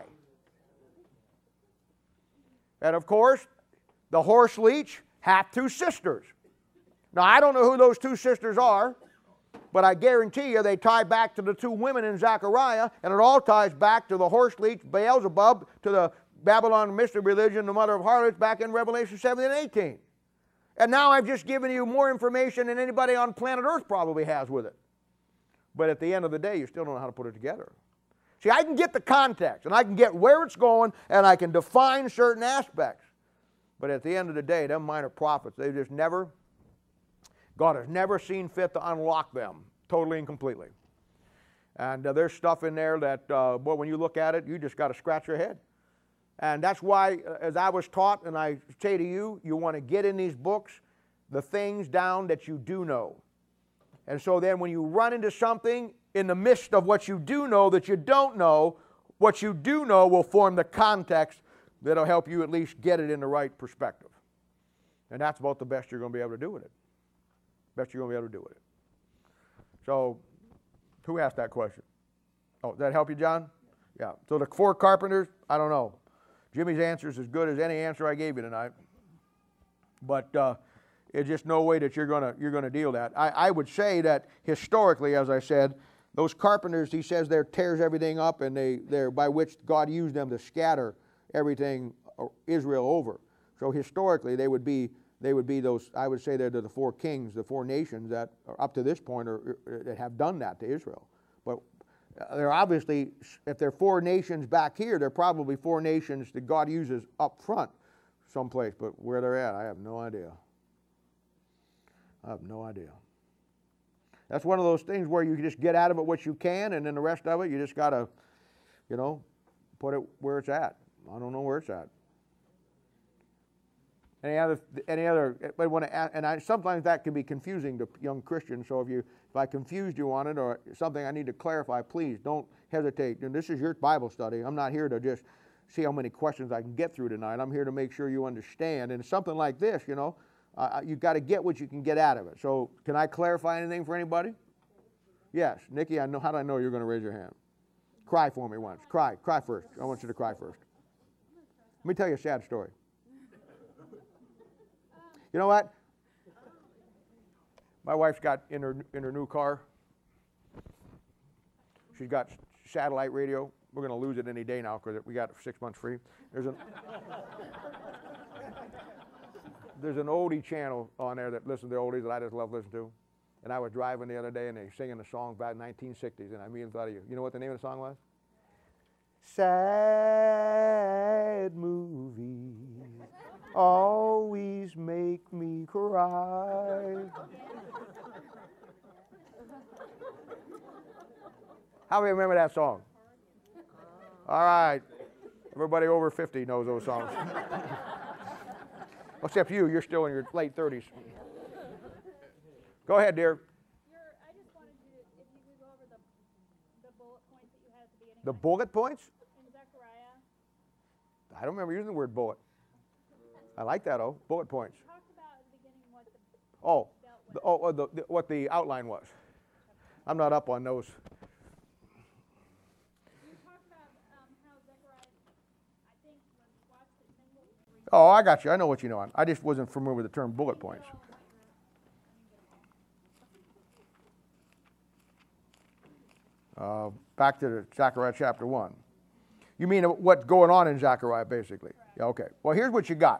And of course, the horse leech hath two sisters. Now, I don't know who those two sisters are, but I guarantee you they tie back to the two women in Zechariah, and it all ties back to the horse leech, Beelzebub, to the Babylon, mystery religion, the mother of harlots, back in Revelation seventeen and eighteen. And now I've just given you more information than anybody on planet Earth probably has with it. But at the end of the day, you still don't know how to put it together. See, I can get the context, and I can get where it's going, and I can define certain aspects. But at the end of the day, them minor prophets, they just never, God has never seen fit to unlock them totally and completely. And uh, there's stuff in there that, uh, boy, when you look at it, you just got to scratch your head. And that's why, as I was taught, and I say to you, you want to get in these books the things down that you do know. And so then when you run into something in the midst of what you do know that you don't know, what you do know will form the context that'll help you at least get it in the right perspective. And that's about the best you're going to be able to do with it. Best you're going to be able to do with it. So, who asked that question? Oh, does that help you, John? Yeah. So the four carpenters, I don't know. Jimmy's answer is as good as any answer I gave you tonight. But uh, it's just no way that you're going to you're going to deal that. I, I would say that historically, as I said, those carpenters, he says, there tears everything up, and they they're by which God used them to scatter everything Israel over. So historically, they would be they would be those. I would say they're the four kings, the four nations that are up to this point are, that have done that to Israel. But they're obviously, if they're four nations back here, they're probably four nations that God uses up front someplace. But where they're at, I have no idea. I have no idea. That's one of those things where you just get out of it what you can, and then the rest of it, you just got to, you know, put it where it's at. I don't know where it's at. Any other, any other, but when I, and I, sometimes that can be confusing to young Christians, so if you, if I confused you on it or something I need to clarify, please don't hesitate. And this is your Bible study. I'm not here to just see how many questions I can get through tonight. I'm here to make sure you understand. And something like this, you know, uh, you've got to get what you can get out of it. So can I clarify anything for anybody? Yes. Nikki, I know, how do I know you're going to raise your hand? Cry for me once. Cry. Cry first. I want you to cry first. Let me tell you a sad story. You know what? My wife's got in her in her new car. She's got satellite radio. We're going to lose it any day now because we got six months free. There's an there's an oldie channel on there that listens to oldies that I just love listening to. And I was driving the other day and they singing a song back in the nineteen sixties, and I immediately thought of you. You know what the name of the song was? Sad movies always make me cry. How many remember that song? All right. Everybody over fifty knows those songs. Except you, you're still in your late thirties. Go ahead, dear. Your, I just wanted you to, if you could go over the, the bullet points that you had at the beginning. The bullet points? In Zechariah. I don't remember using the word bullet. I like that, oh, bullet points. You talked about at the beginning what the Oh, dealt with. the, oh, oh the, the, what the outline was. I'm not up on those. You talked about um, how Zechariah, I think, was watched at symbol. Oh, I got you. I know what you know. I just wasn't familiar with the term bullet points. Uh, back to the Zechariah chapter one. You mean what's going on in Zechariah, basically? Yeah, okay. Well, here's what you got.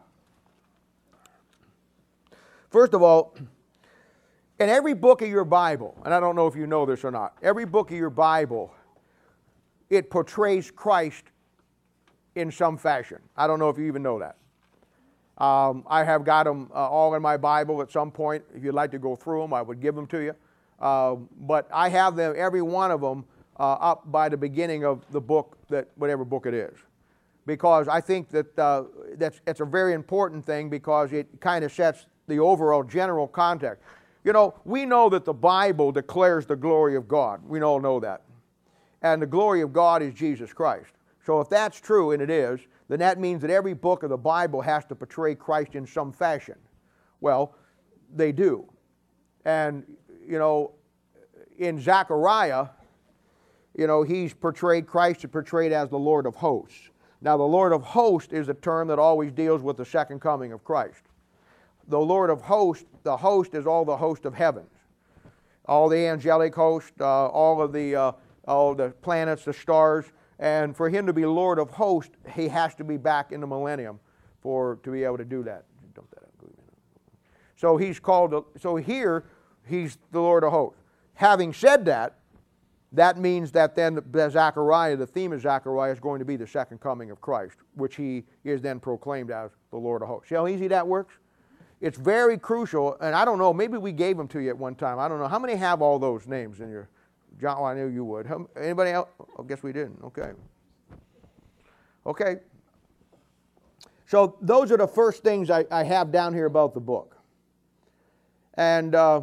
First of all, in every book of your Bible, and I don't know if you know this or not, every book of your Bible, it portrays Christ in some fashion. I don't know if you even know that. Um, I have got them uh, all in my Bible at some point. If you'd like to go through them, I would give them to you. Uh, but I have them, every one of them, uh, up by the beginning of the book, that whatever book it is. Because I think that uh, that's, it's a very important thing because it kind of sets the overall general context. You know, we know that the Bible declares the glory of God. We all know that. And the glory of God is Jesus Christ. So if that's true, and it is, then that means that every book of the Bible has to portray Christ in some fashion. Well, they do. And, you know, in Zechariah, you know, he's portrayed, Christ is portrayed as the Lord of hosts. Now, the Lord of hosts is a term that always deals with the second coming of Christ. The Lord of hosts, the host is all the host of heavens. All the angelic host, uh, all of the, uh, all the planets, the stars, And for him to be Lord of hosts, he has to be back in the millennium for to be able to do that. Dump that out. So he's called, so here he's the Lord of hosts. Having said that, that means that then Zechariah, the theme of Zechariah is going to be the second coming of Christ, which he is then proclaimed as the Lord of hosts. See how easy that works? It's very crucial, and I don't know, maybe we gave them to you at one time. I don't know. How many have all those names in your, John, well, I knew you would. How, anybody else? I guess we didn't. Okay. Okay. So those are the first things I, I have down here about the book. And uh,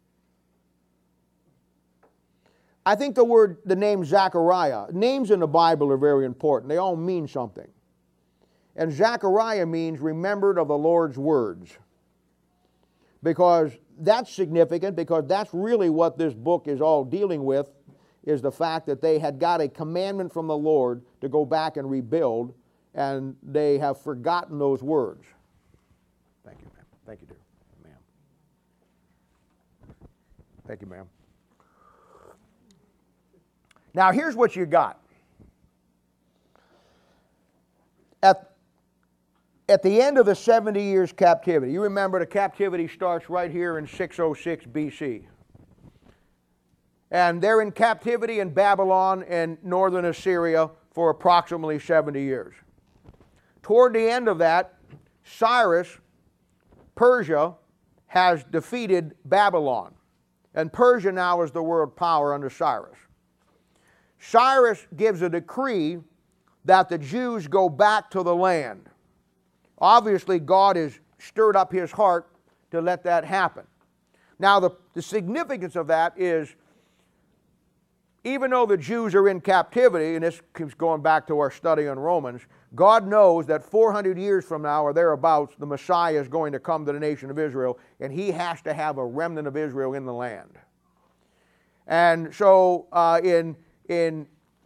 I think the word, the name Zechariah, names in the Bible are very important. They all mean something. And Zechariah means remembered of the Lord's words. Because that's significant, because that's really what this book is all dealing with, is the fact that they had got a commandment from the Lord to go back and rebuild, and they have forgotten those words. Thank you, ma'am. Thank you, dear. Ma'am. Thank you, ma'am. Now, here's what you got. At, at the end of the seventy years captivity, you remember the captivity starts right here in six oh six B C. And they're in captivity in Babylon and northern Assyria for approximately seventy years. Toward the end of that, Cyrus, Persia, has defeated Babylon. And Persia now is the world power under Cyrus. Cyrus gives a decree that the Jews go back to the land. Obviously, God has stirred up his heart to let that happen. Now, the, the significance of that is, even though the Jews are in captivity, and this keeps going back to our study on Romans, God knows that four hundred years from now or thereabouts, the Messiah is going to come to the nation of Israel, and he has to have a remnant of Israel in the land. And so uh, in, in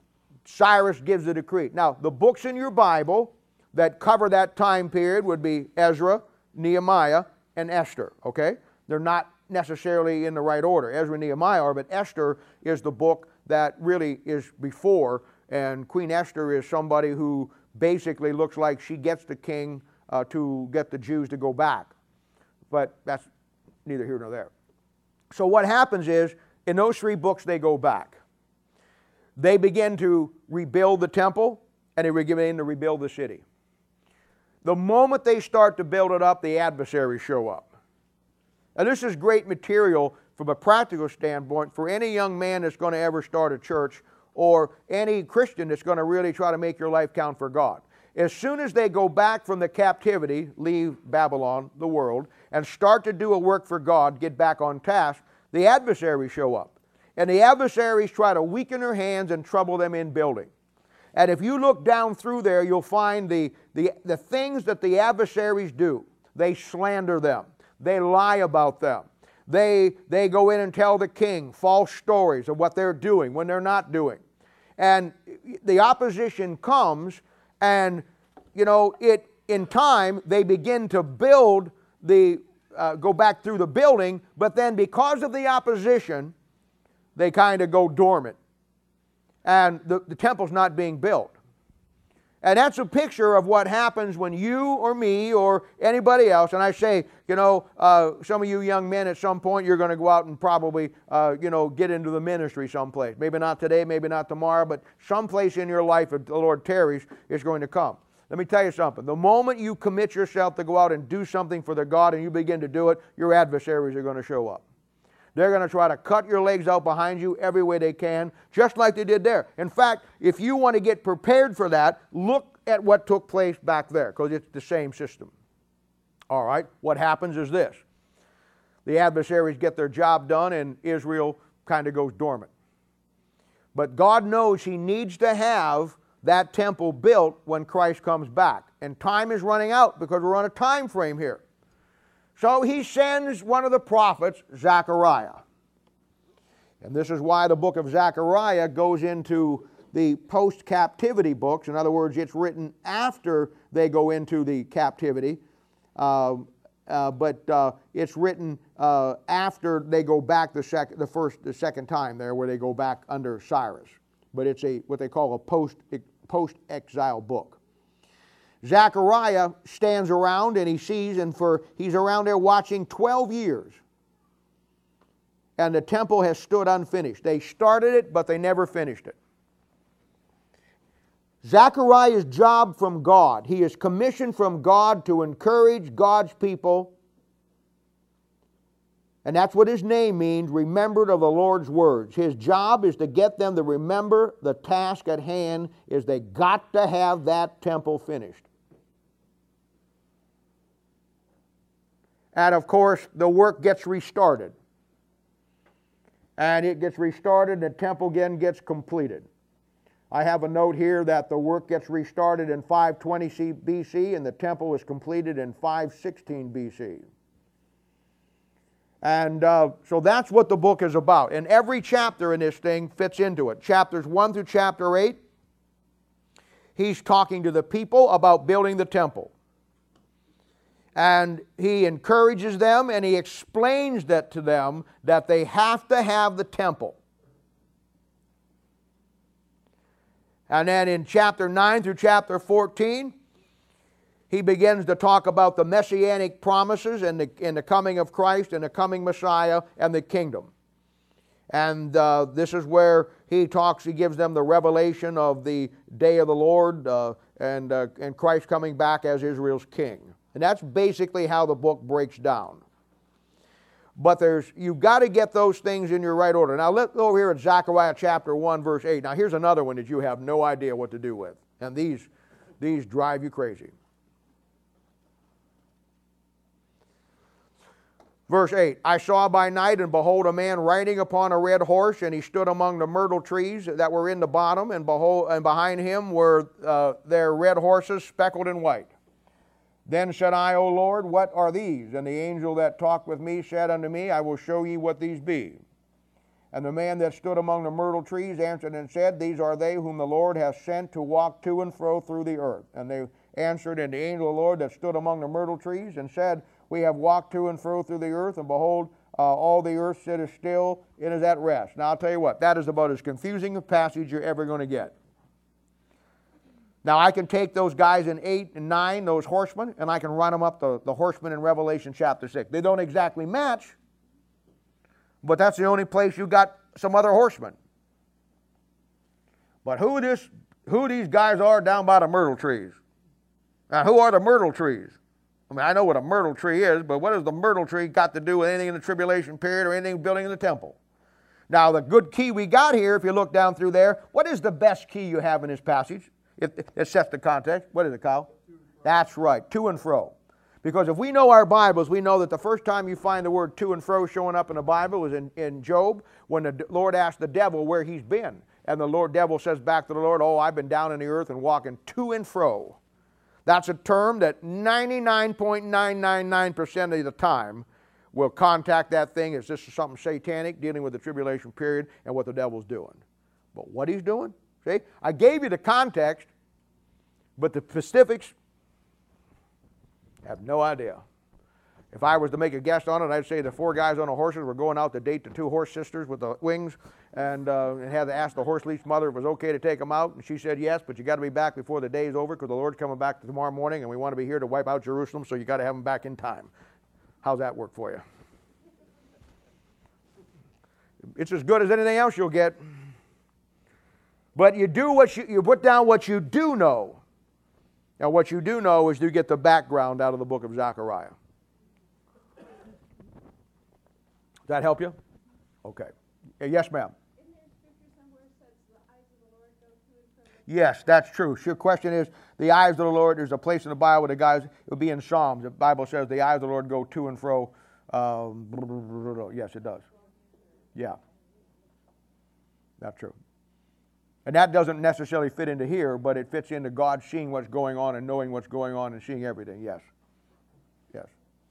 Cyrus gives the decree. Now, the books in your Bible that cover that time period would be Ezra, Nehemiah, and Esther, okay? They're not necessarily in the right order. Ezra and Nehemiah are, but Esther is the book that really is before, and Queen Esther is somebody who basically looks like she gets the king uh, to get the Jews to go back. But that's neither here nor there. So what happens is, in those three books they go back. They begin to rebuild the temple, and they begin to rebuild the city. The moment they start to build it up, the adversaries show up. And this is great material from a practical standpoint for any young man that's going to ever start a church, or any Christian that's going to really try to make your life count for God. As soon as they go back from the captivity, leave Babylon, the world, and start to do a work for God, get back on task, the adversaries show up. And the adversaries try to weaken their hands and trouble them in building. And if you look down through there, you'll find the, the, the things that the adversaries do. They slander them. They lie about them. They, they go in and tell the king false stories of what they're doing when they're not doing. And the opposition comes, and, you know, it in time they begin to build the, uh, go back through the building, but then because of the opposition, they kind of go dormant. And the, the temple's not being built. And that's a picture of what happens when you or me or anybody else, and I say, you know, uh, some of you young men at some point, you're going to go out and probably, uh, you know, get into the ministry someplace. Maybe not today, maybe not tomorrow, but someplace in your life, if the Lord tarries, is going to come. Let me tell you something. The moment you commit yourself to go out and do something for the God and you begin to do it, your adversaries are going to show up. They're going to try to cut your legs out behind you every way they can, just like they did there. In fact, if you want to get prepared for that, look at what took place back there, because it's the same system. All right, what happens is this. The adversaries get their job done, and Israel kind of goes dormant. But God knows he needs to have that temple built when Christ comes back. And time is running out because we're on a time frame here. So he sends one of the prophets, Zechariah. And this is why the book of Zechariah goes into the post-captivity books. In other words, it's written after they go into the captivity. Uh, uh, but uh, it's written uh, after they go back the, sec the, first, the second time there, where they go back under Cyrus. but it's a what they call a post, post-exile book. Zechariah stands around and he sees, and for he's around there watching twelve years. And the temple has stood unfinished. They started it, but they never finished it. Zechariah's job from God, he is commissioned from God to encourage God's people. And that's what his name means, remembered of the Lord's words. His job is to get them to remember the task at hand is they got to have that temple finished. And of course, the work gets restarted. And it gets restarted, the temple again gets completed. I have a note here that the work gets restarted in five twenty B C and the temple was completed in five sixteen B C. And uh, so that's what the book is about. And every chapter in this thing fits into it. Chapters one through chapter eight, he's talking to the people about building the temple. And he encourages them and he explains that to them that they have to have the temple. And then in chapter nine through chapter fourteen, he begins to talk about the messianic promises and the, and the coming of Christ and the coming Messiah and the kingdom. And uh, this is where he talks, he gives them the revelation of the day of the Lord uh, and, uh, and Christ coming back as Israel's king. And that's basically how the book breaks down. But there's, you've got to get those things in your right order. Now let's go over here at Zechariah chapter one, verse eight. Now here's another one that you have no idea what to do with. And these, these drive you crazy. Verse eight, I saw by night, and behold, a man riding upon a red horse, and he stood among the myrtle trees that were in the bottom, and behold, and behind him were uh, their red horses speckled in white. Then said I, O Lord, what are these? And the angel that talked with me said unto me, I will show ye what these be. And the man that stood among the myrtle trees answered and said, These are they whom the Lord hath sent to walk to and fro through the earth. And they answered, and the angel of the Lord that stood among the myrtle trees, and said, We have walked to and fro through the earth, and behold, uh, all the earth sitteth still, it is at rest. Now I'll tell you what, that is about as confusing a passage you're ever going to get. Now I can take those guys in eight and nine, those horsemen, and I can run them up the, the horsemen in Revelation chapter six. They don't exactly match, but that's the only place you got some other horsemen. But who this, who these guys are down by the myrtle trees? Now who are the myrtle trees? I mean, I know what a myrtle tree is, but what has the myrtle tree got to do with anything in the tribulation period or anything building in the temple? Now the good key we got here, if you look down through there, what is the best key you have in this passage? It, it sets the context. What is it, Kyle? That's right, to and fro. Because if we know our Bibles, we know that the first time you find the word to and fro showing up in the Bible was in, in Job, when the Lord asked the devil where he's been. And the Lord devil says back to the Lord, oh, I've been down in the earth and walking to and fro. That's a term that ninety-nine point nine nine nine percent of the time will contact that thing as this is something satanic, dealing with the tribulation period and what the devil's doing. But what he's doing? See, I gave you the context, but the specifics, I have no idea. If I was to make a guess on it, I'd say the four guys on the horses were going out to date the two horse sisters with the wings, and, uh, and had to ask the horse leech mother if it was okay to take them out, and she said yes, but you got to be back before the day is over because the Lord's coming back tomorrow morning, and we want to be here to wipe out Jerusalem, so you got to have them back in time. How's that work for you? It's as good as anything else you'll get. But you do what you, you put down what you do know. Now what you do know is you get the background out of the book of Zechariah. Does that help you? Okay. Uh, yes, ma'am. In there scripture somewhere says the eyes of the Lord go to and fro. Yes, that's true. Your question is, the eyes of the Lord, there's a place in the Bible where the guys, it would be in Psalms, the Bible says the eyes of the Lord go to and fro. Um, yes, it does. Yeah. That's true. And that doesn't necessarily fit into here, but it fits into God seeing what's going on and knowing what's going on and seeing everything. Yes. Yes.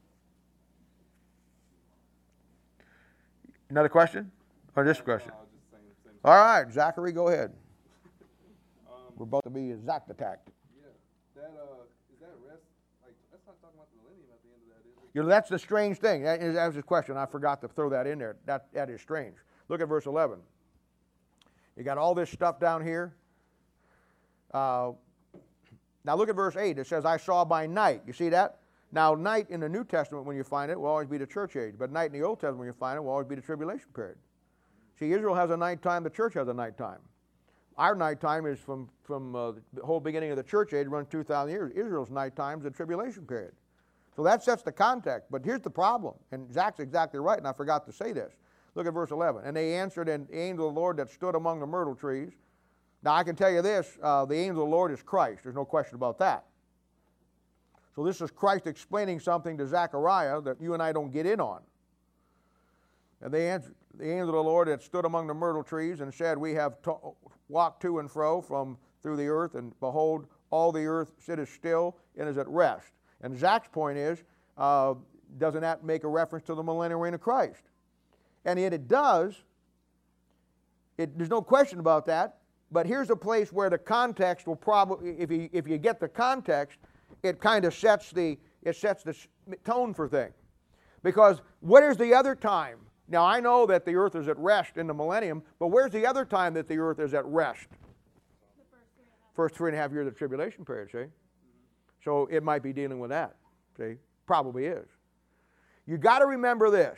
Another question? Or this question? No, just saying the same. All right, Zachary, go ahead. Um, We're about to be exact attacked. yeah, that uh, is that rest? Like, that's not talking about the millennium at the end of that, is it? You know, that's the strange thing. That is, that was a question. I forgot to throw that in there. That, that is strange. Look at verse eleven. You got all this stuff down here. Uh, now look at verse eight. It says, I saw by night. You see that? Now, night in the New Testament, when you find it, will always be the church age. But night in the Old Testament, when you find it, will always be the tribulation period. See, Israel has a nighttime. The church has a nighttime. Our nighttime is from, from uh, the whole beginning of the church age, runs two thousand years. Israel's nighttime is the tribulation period. So that sets the context. But here's the problem. And Zach's exactly right, and I forgot to say this. Look at verse eleven. And they answered, and the angel of the Lord that stood among the myrtle trees. Now, I can tell you this. Uh, the angel of the Lord is Christ. There's no question about that. So this is Christ explaining something to Zechariah that you and I don't get in on. And they answered, the angel of the Lord that stood among the myrtle trees and said, we have to walked to and fro from through the earth, and behold, all the earth sitteth still and is at rest. And Zach's point is, uh, doesn't that make a reference to the millennial reign of Christ? And yet it does. It, there's no question about that. But here's a place where the context will probably, if you, if you get the context, it kind of sets the, it sets the tone for things. Because what is the other time? Now, I know that the earth is at rest in the millennium, but where's the other time that the earth is at rest? The first three and a half. First three and a half years of the tribulation period, see? So it might be dealing with that, see? Probably is. You got to remember this.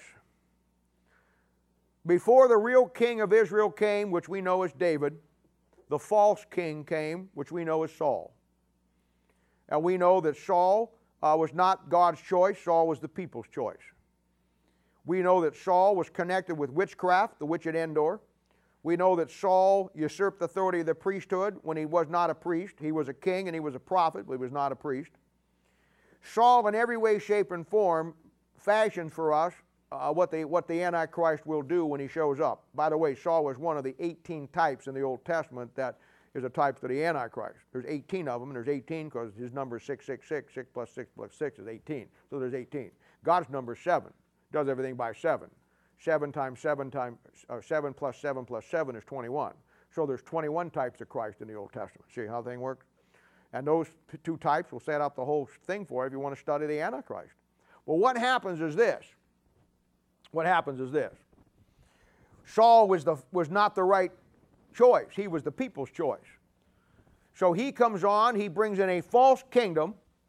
Before the real king of Israel came, which we know as David, the false king came, which we know as Saul. And we know that Saul uh, was not God's choice. Saul was the people's choice. We know that Saul was connected with witchcraft, the witch at Endor. We know that Saul usurped the authority of the priesthood when he was not a priest. He was a king and he was a prophet, but he was not a priest. Saul, in every way, shape, and form, fashions for us uh, what, the, what the Antichrist will do when he shows up. By the way, Saul was one of the eighteen types in the Old Testament that is a type to the Antichrist. There's eighteen of them, and there's eighteen because his number is six six six. six plus six plus six is eighteen. So there's eighteen. God's number is seven. Does everything by seven. seven times seven times, uh, seven plus seven plus seven is twenty-one. So there's twenty-one types of Christ in the Old Testament. See how the thing works? And those two types will set up the whole thing for you if you want to study the Antichrist. Well, what happens is this. What happens is this. Saul was, the, was not the right choice. He was the people's choice. So he comes on, he brings in a false kingdom,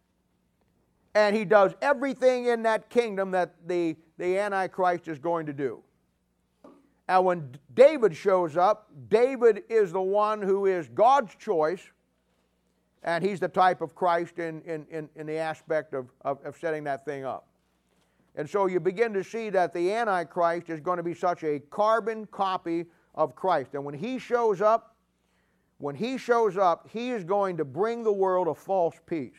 and he does everything in that kingdom that the, the Antichrist is going to do. And when David shows up, David is the one who is God's choice, and he's the type of Christ in, in, in, in the aspect of, of, of setting that thing up. And so you begin to see that the Antichrist is going to be such a carbon copy of Christ. And when he shows up, when he shows up, he is going to bring the world a false peace.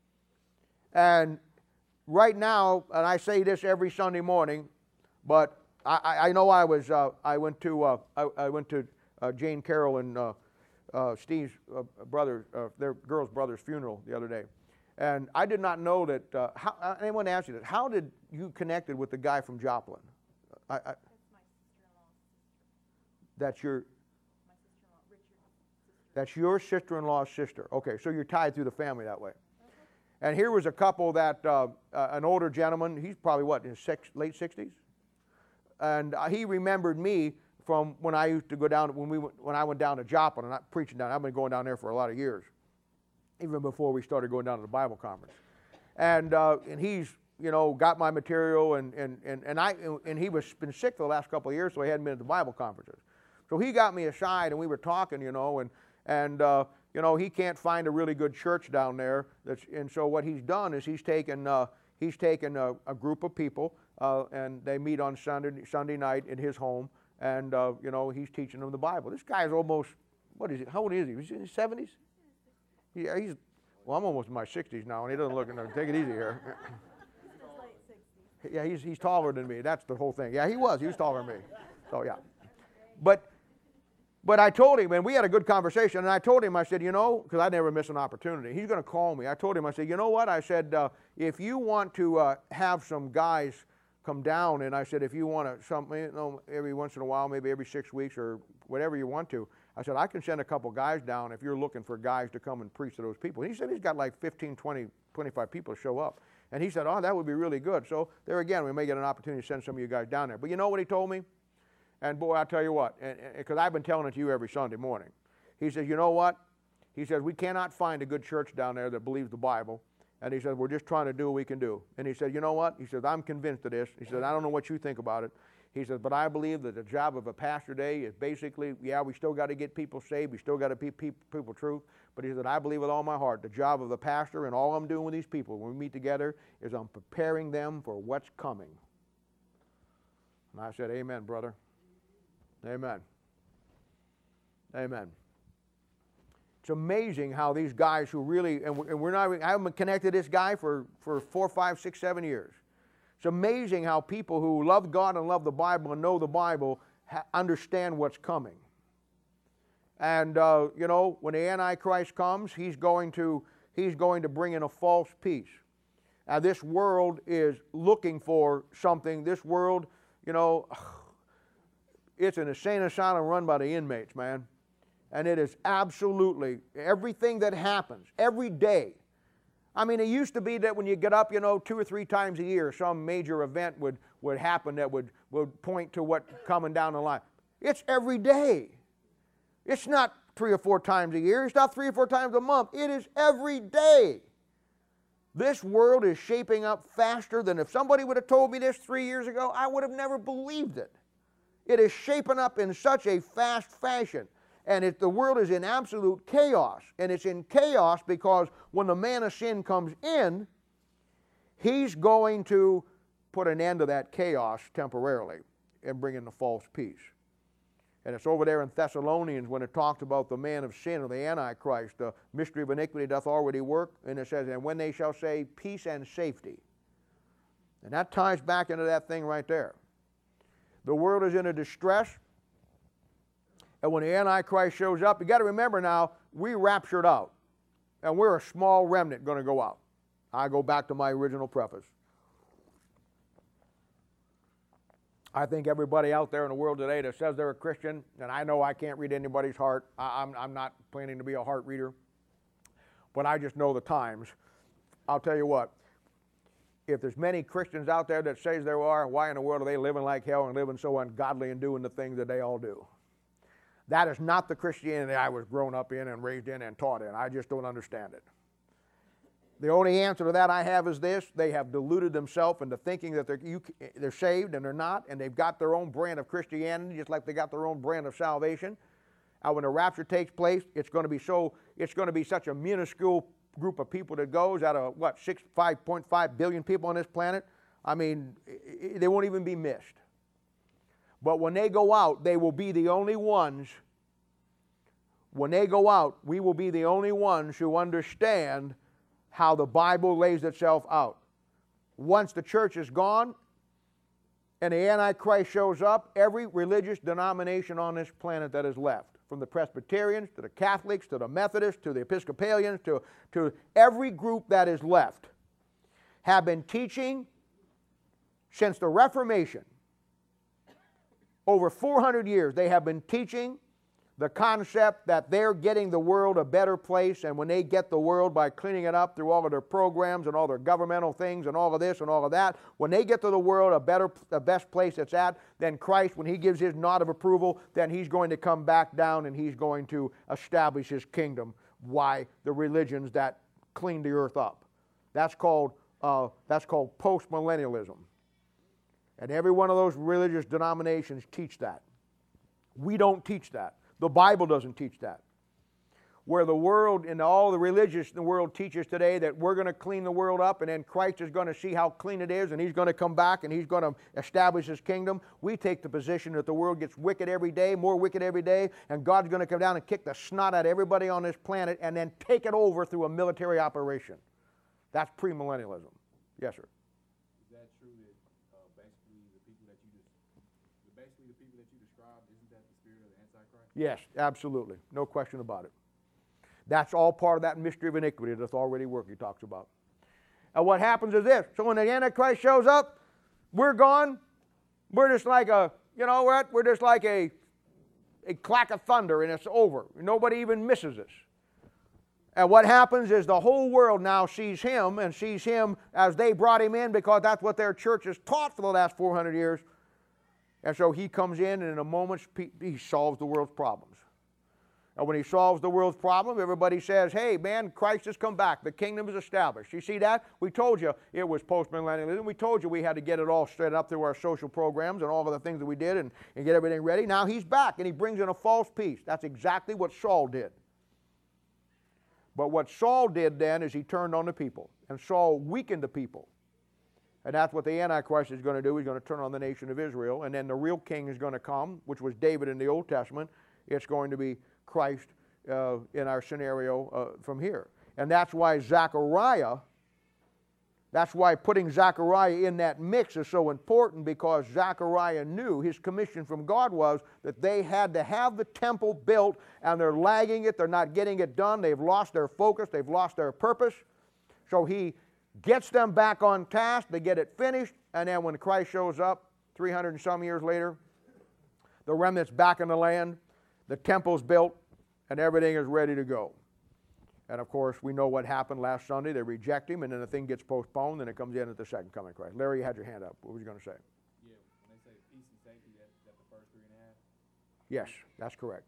And right now, and I say this every Sunday morning, but I, I know I was, uh, I went to, uh, I, I went to uh, Jane Carroll and uh, uh, Steve's uh, brother, uh, their girl's brother's funeral the other day. And I did not know that, uh, how, uh, anyone asked you that, how did you connected with the guy from Joplin? I, I, That's my sister-in-law's. that's your, My sister-in-law, Richard's sister. that's your sister-in-law's sister. Okay, so you're tied through the family that way. And here was a couple that, uh, uh, an older gentleman, he's probably what, in his six, late sixties? And uh, he remembered me from when I used to go down, when, we went, when I went down to Joplin, and not preaching down, I've been going down there for a lot of years, even before we started going down to the Bible conference. And, uh, and he's, you know, got my material, and, and, and, and, I, and he was been sick for the last couple of years, so he hadn't been at the Bible conferences. So he got me aside, and we were talking, you know, and, and uh, you know, he can't find a really good church down there. That's, and so what he's done is he's taken, uh, he's taken a, a group of people, uh, and they meet on Sunday, Sunday night at his home, and, uh, you know, he's teaching them the Bible. This guy's almost, what is he, how old is he? He's in his seventies? Yeah, he's, well, I'm almost in my sixties now, and he doesn't look, no, take it easy here. Yeah, he's, he's taller than me. That's the whole thing. Yeah, he was. He was taller than me. So, yeah. But, but I told him, and we had a good conversation, and I told him, I said, you know, because I never miss an opportunity. He's going to call me. I told him, I said, you know what? I said, uh, if you want to uh, have some guys come down, and I said, if you want to, some, you know, every once in a while, maybe every six weeks or whatever you want to, I said, I can send a couple guys down if you're looking for guys to come and preach to those people. And he said he's got like fifteen, twenty, twenty-five people show up. And he said, oh, that would be really good. So there again, we may get an opportunity to send some of you guys down there. But you know what he told me? And boy, I tell you what, because I've been telling it to you every Sunday morning. He says, you know what? He says, we cannot find a good church down there that believes the Bible. And he says, we're just trying to do what we can do. And he said, you know what? He says, I'm convinced of this. He said, I don't know what you think about it. He says, but I believe that the job of a pastor today is basically, yeah, we still got to get people saved. We still got to teach people truth. But he said, I believe with all my heart, the job of the pastor and all I'm doing with these people when we meet together is I'm preparing them for what's coming. And I said, amen, brother. Amen. Amen. It's amazing how these guys who really, and we're not, I haven't connected this guy for, for four, five, six, seven years. It's amazing how people who love God and love the Bible and know the Bible ha- understand what's coming. And, uh, you know, when the Antichrist comes, he's going to, he's going to bring in a false peace. Now, this world is looking for something. This world, you know, it's an insane asylum run by the inmates, man. And it is absolutely everything that happens every day. I mean, it used to be that when you get up, you know, two or three times a year, some major event would, would happen that would, would point to what coming down the line. It's every day. It's not three or four times a year. It's not three or four times a month. It is every day. This world is shaping up faster than if somebody would have told me this three years ago, I would have never believed it. It is shaping up in such a fast fashion. And it, the world is in absolute chaos. And it's in chaos because when the man of sin comes in, he's going to put an end to that chaos temporarily and bring in the false peace. And it's over there in Thessalonians when it talks about the man of sin or the Antichrist. The mystery of iniquity doth already work. And it says, and when they shall say peace and safety. And that ties back into that thing right there. The world is in a distress. And when the Antichrist shows up, you got to remember now, we raptured out. And we're a small remnant going to go out. I go back to my original preface. I think everybody out there in the world today that says they're a Christian, and I know I can't read anybody's heart. I, I'm, I'm not planning to be a heart reader. But I just know the times. I'll tell you what. If there's many Christians out there that say there are, why in the world are they living like hell and living so ungodly and doing the things that they all do? That is not the Christianity I was grown up in and raised in and taught in. I just don't understand it. The only answer to that I have is this. They have deluded themselves into thinking that they're, you, they're saved and they're not, and they've got their own brand of Christianity just like they got their own brand of salvation. And when the rapture takes place, it's going to be so, it's going to be such a minuscule group of people that goes out of, what, six, five point five billion people on this planet. I mean, they won't even be missed. But when they go out, they will be the only ones, when they go out, we will be the only ones who understand how the Bible lays itself out. Once the church is gone and the Antichrist shows up, every religious denomination on this planet that is left, from the Presbyterians to the Catholics to the Methodists to the Episcopalians to, to every group that is left, have been teaching since the Reformation. Over four hundred years, they have been teaching the concept that they're getting the world a better place, and when they get the world by cleaning it up through all of their programs and all their governmental things and all of this and all of that, when they get to the world a better, the best place it's at, then Christ, when he gives his nod of approval, then he's going to come back down and he's going to establish his kingdom. Why? The religions that clean the earth up. That's called, uh, that's called post-millennialism. And every one of those religious denominations teach that. We don't teach that. The Bible doesn't teach that. Where the world and all the religious in the world teaches today that we're going to clean the world up and then Christ is going to see how clean it is and he's going to come back and he's going to establish his kingdom. We take the position that the world gets wicked every day, more wicked every day, and God's going to come down and kick the snot out of everybody on this planet and then take it over through a military operation. That's premillennialism. Yes, sir. Is that true that uh, basically the people that you just, basically the people that you described, isn't that the spirit of the Antichrist? Yes, absolutely. No question about it. That's all part of that mystery of iniquity that's already working, he talks about. And what happens is this. So when the Antichrist shows up, we're gone. We're just like a, you know what? We're just like a, a clack of thunder and it's over. Nobody even misses us. And what happens is the whole world now sees him and sees him as they brought him in because that's what their church has taught for the last four hundred years. And so he comes in, and in a moment, he solves the world's problems. And when he solves the world's problem, everybody says, hey, man, Christ has come back. The kingdom is established. You see that? We told you it was post-millennialism. We told you we had to get it all set up through our social programs and all of the things that we did and, and get everything ready. Now he's back, and he brings in a false peace. That's exactly what Saul did. But what Saul did then is he turned on the people, and Saul weakened the people. And that's what the Antichrist is going to do. He's going to turn on the nation of Israel, and then the real king is going to come, which was David in the Old Testament. It's going to be Christ uh, in our scenario uh, from here. And that's why Zechariah, that's why putting Zechariah in that mix is so important, because Zechariah knew his commission from God was that they had to have the temple built, and they're lagging it, they're not getting it done, they've lost their focus, they've lost their purpose. So he gets them back on task, they get it finished, and then when Christ shows up three hundred and some years later, the remnant's back in the land, the temple's built, and everything is ready to go. And of course, we know what happened last Sunday. They reject him, and then the thing gets postponed, and it comes in at the second coming of Christ. Larry, you had your hand up. What was you going to say? Yeah, when they say peace and safety, that, that's the first three and a half. Yes, that's correct.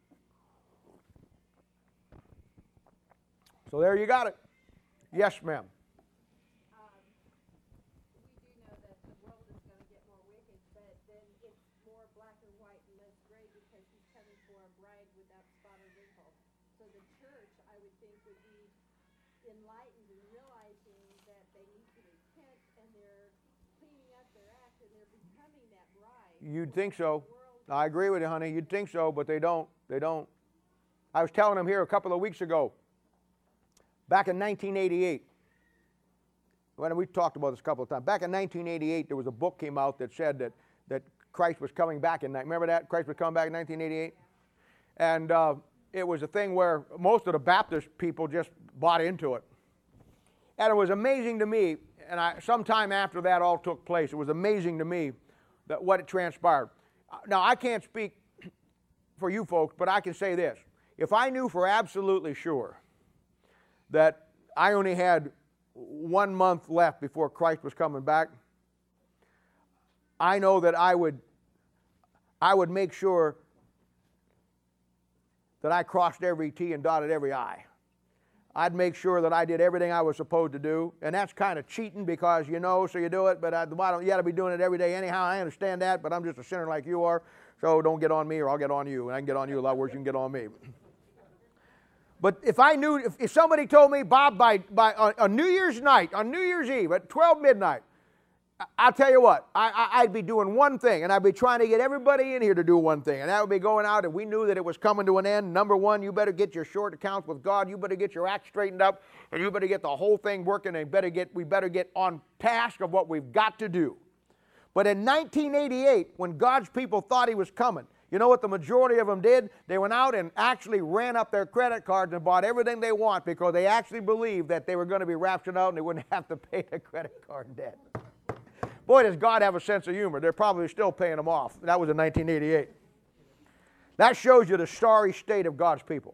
So there you got it. Yes, ma'am. Um, we do know that the world is going to get more wicked, but then it's more black and white and less gray, because he's coming for a bride without spot or wrinkle. So the church, I would think, would be enlightened and realizing that they need to repent, and they're cleaning up their act, and they're becoming that bride. You'd think so. I agree with you, honey. You'd think so, but they don't. They don't. I was telling them here a couple of weeks ago, back in nineteen eighty-eight, when we talked about this a couple of times, back in nineteen eighty-eight, there was a book came out that said that, that Christ was coming back in, remember that? Christ was coming back in nineteen eighty-eight? And uh, it was a thing where most of the Baptist people just bought into it. And it was amazing to me, and I, sometime after that all took place, it was amazing to me that what it transpired. Now, I can't speak for you folks, but I can say this. If I knew for absolutely sure that I only had one month left before Christ was coming back, I know that I would, I would make sure that I crossed every T and dotted every I. I'd make sure that I did everything I was supposed to do, and that's kind of cheating because you know, so you do it, but at the bottom, you got to be doing it every day anyhow. I understand that, but I'm just a sinner like you are, so don't get on me or I'll get on you, and I can get on you a lot worse than you can get on me. But if I knew, if, if somebody told me, Bob, by, by on, on New Year's night, on New Year's Eve at twelve midnight, I'll tell you what, I, I, I'd be doing one thing, and I'd be trying to get everybody in here to do one thing, and that would be going out, and we knew that it was coming to an end. Number one, you better get your short accounts with God. You better get your act straightened up, and you better get the whole thing working, and better get, we better get on task of what we've got to do. But in nineteen eighty-eight, when God's people thought he was coming, you know what the majority of them did? They went out and actually ran up their credit cards and bought everything they want because they actually believed that they were going to be raptured out and they wouldn't have to pay their credit card debt. Boy, does God have a sense of humor. They're probably still paying them off. That was in nineteen eighty-eight. That shows you the sorry state of God's people.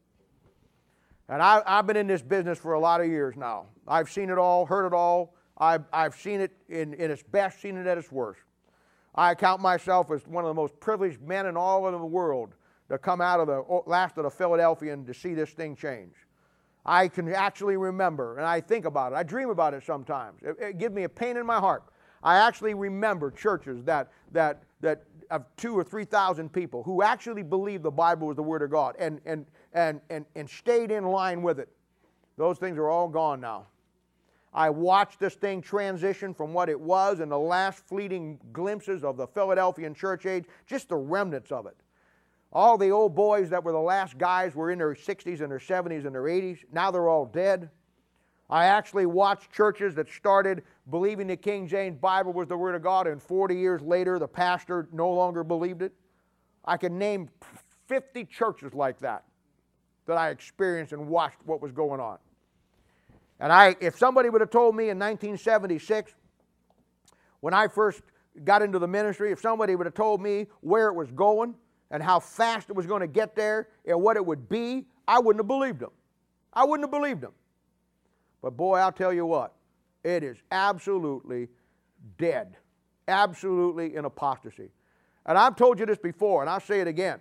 And I, I've been in this business for a lot of years now. I've seen it all, heard it all. I've, I've seen it in, in its best, seen it at its worst. I count myself as one of the most privileged men in all of the world to come out of the last of the Philadelphian to see this thing change. I can actually remember, and I think about it. I dream about it sometimes. It, it gives me a pain in my heart. I actually remember churches that, that, that of two or three thousand people who actually believed the Bible was the Word of God and, and, and, and, and stayed in line with it. Those things are all gone now. I watched this thing transition from what it was in the last fleeting glimpses of the Philadelphian church age, just the remnants of it. All the old boys that were the last guys were in their sixties and their seventies and their eighties. Now they're all dead. I actually watched churches that started believing the King James Bible was the Word of God, and forty years later the pastor no longer believed it. I can name fifty churches like that that I experienced and watched what was going on. And I, if somebody would have told me in nineteen seventy-six, when I first got into the ministry, if somebody would have told me where it was going and how fast it was going to get there and what it would be, I wouldn't have believed them. I wouldn't have believed them. But boy, I'll tell you what, it is absolutely dead, absolutely in apostasy. And I've told you this before, and I'll say it again.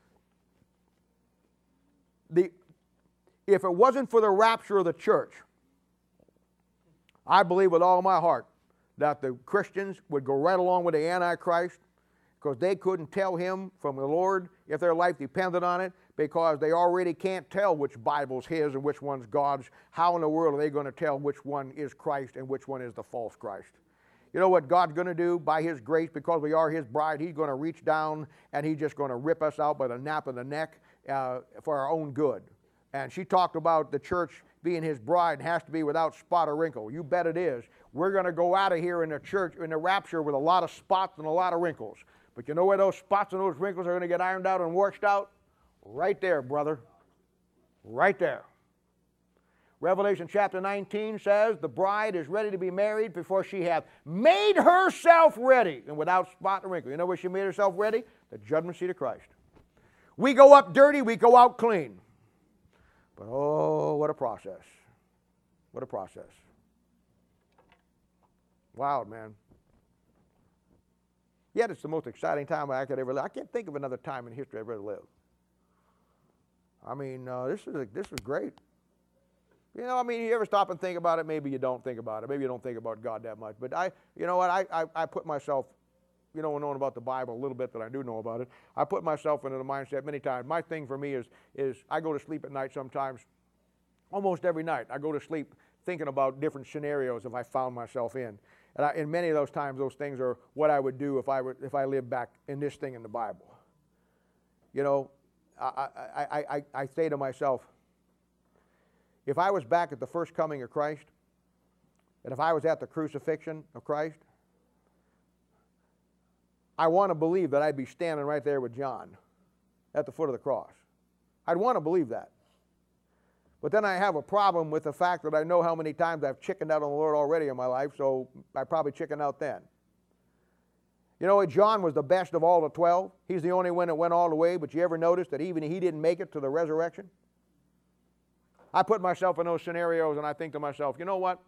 The, if it wasn't for the rapture of the church, I believe with all my heart that the Christians would go right along with the Antichrist, because they couldn't tell him from the Lord if their life depended on it, because they already can't tell which Bible's his and which one's God's. How in the world are they going to tell which one is Christ and which one is the false Christ? You know what God's going to do by His grace, because we are His bride? He's going to reach down and He's just going to rip us out by the nape of the neck uh, for our own good. And she talked about the church being His bride and has to be without spot or wrinkle. You bet it is. We're going to go out of here in the church, in the rapture, with a lot of spots and a lot of wrinkles. But you know where those spots and those wrinkles are going to get ironed out and washed out? Right there, brother. Right there. Revelation chapter nineteen says the bride is ready to be married before she hath made herself ready and without spot or wrinkle. You know where she made herself ready? The judgment seat of Christ. We go up dirty, we go out clean. But oh, what a process. What a process. Wild, man. Yet it's the most exciting time I could ever live. I can't think of another time in history I've ever lived. I mean, uh, this is this is great. You know, I mean, you ever stop and think about it? Maybe you don't think about it. Maybe you don't think about God that much. But I, you know what, I, I, I put myself, you know, knowing about the Bible a little bit that I do know about it, I put myself into the mindset many times. My thing for me is, is I go to sleep at night sometimes, almost every night. I go to sleep thinking about different scenarios if I found myself in. And I, in many of those times, those things are what I would do if I, were, if I lived back in this thing in the Bible. You know, I, I, I, I say to myself, if I was back at the first coming of Christ, and if I was at the crucifixion of Christ, I want to believe that I'd be standing right there with John at the foot of the cross. I'd want to believe that. But then I have a problem with the fact that I know how many times I've chickened out on the Lord already in my life, so I probably chickened out then. You know, John was the best of all the twelve. He's the only one that went all the way, but you ever notice that even he didn't make it to the resurrection? I put myself in those scenarios and I think to myself, you know what?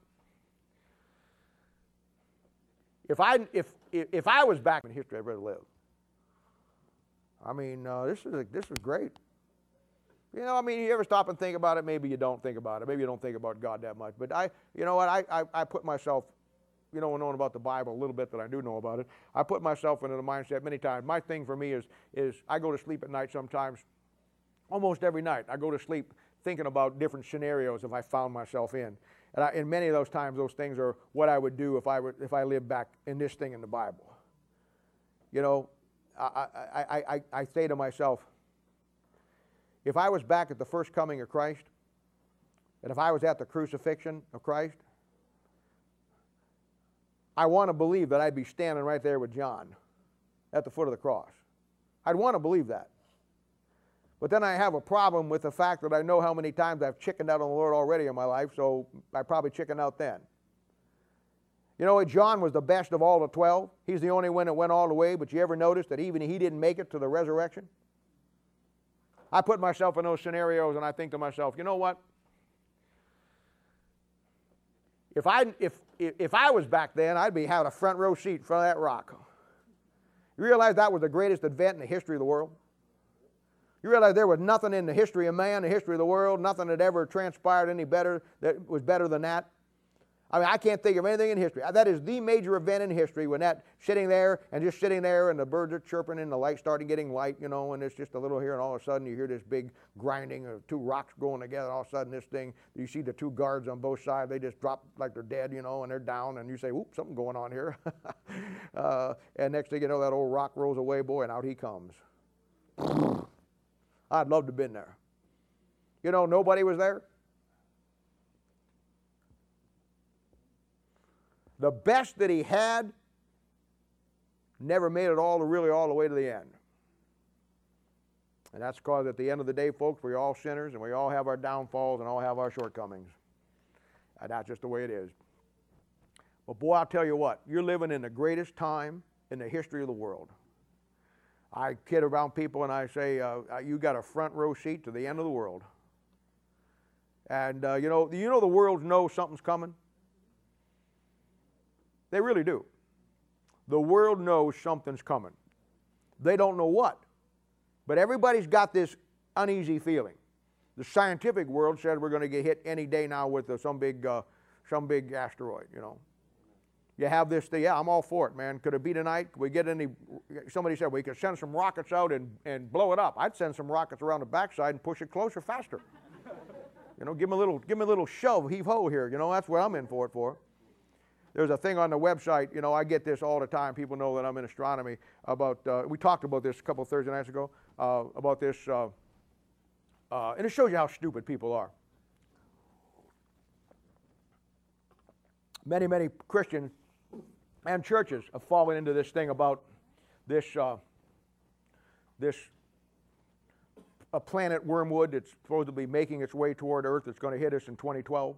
If I, if, if I was back in history I've ever lived, I mean, uh, this is, this is great. You know, I mean, you ever stop and think about it? Maybe you don't think about it. Maybe you don't think about God that much. But I, you know what, I, I, I put myself, you know, knowing about the Bible a little bit that I do know about it, I put myself into the mindset many times. My thing for me is, is I go to sleep at night sometimes, almost every night. I go to sleep thinking about different scenarios if I found myself in. And I, in many of those times, those things are what I would do if I, were, if I lived back in this thing in the Bible. You know, I, I, I, I, I say to myself, if I was back at the first coming of Christ, and if I was at the crucifixion of Christ, I want to believe that I'd be standing right there with John at the foot of the cross. I'd want to believe that. But then I have a problem with the fact that I know how many times I've chickened out on the Lord already in my life, so I probably chickened out then. You know, John was the best of all the twelve. He's the only one that went all the way, but you ever notice that even he didn't make it to the resurrection? I put myself in those scenarios and I think to myself, you know what? If I, if, if I was back then, I'd be having a front row seat in front of that rock. You realize that was the greatest event in the history of the world? You realize there was nothing in the history of man, the history of the world, nothing that ever transpired any better, that was better than that. I mean, I can't think of anything in history. That is the major event in history, when that sitting there and just sitting there and the birds are chirping and the light starting getting light, you know, and it's just a little here and all of a sudden you hear this big grinding of two rocks going together. And all of a sudden this thing, you see the two guards on both sides, they just drop like they're dead, you know, and they're down and you say, whoop, something going on here. uh, and next thing you know, that old rock rolls away, boy, and out he comes. I'd love to have been there. You know, nobody was there. The best that he had never made it all the, really all the way to the end. And that's because at the end of the day, folks, we're all sinners and we all have our downfalls and all have our shortcomings. And that's just the way it is. But boy, I'll tell you what, you're living in the greatest time in the history of the world. I kid around people and I say, uh, you got a front row seat to the end of the world. And uh, you know, you know the world knows something's coming? They really do. The world knows something's coming. They don't know what. But everybody's got this uneasy feeling. The scientific world said we're going to get hit any day now with uh, some big, uh, some big asteroid, you know. You have this thing, yeah, I'm all for it, man. Could it be tonight? Could we get any, somebody said we could send some rockets out and, and blow it up. I'd send some rockets around the backside and push it closer faster. You know, give me a little, give me a little shove, heave-ho here. You know, that's what I'm in for it for. There's a thing on the website, you know, I get this all the time. People know that I'm in astronomy about, uh, we talked about this a couple of Thursday nights ago, uh, about this, uh, uh, and it shows you how stupid people are. Many, many Christians and churches have fallen into this thing about this, uh, this a planet Wormwood that's supposed to be making its way toward Earth. It's going to hit us in twenty twelve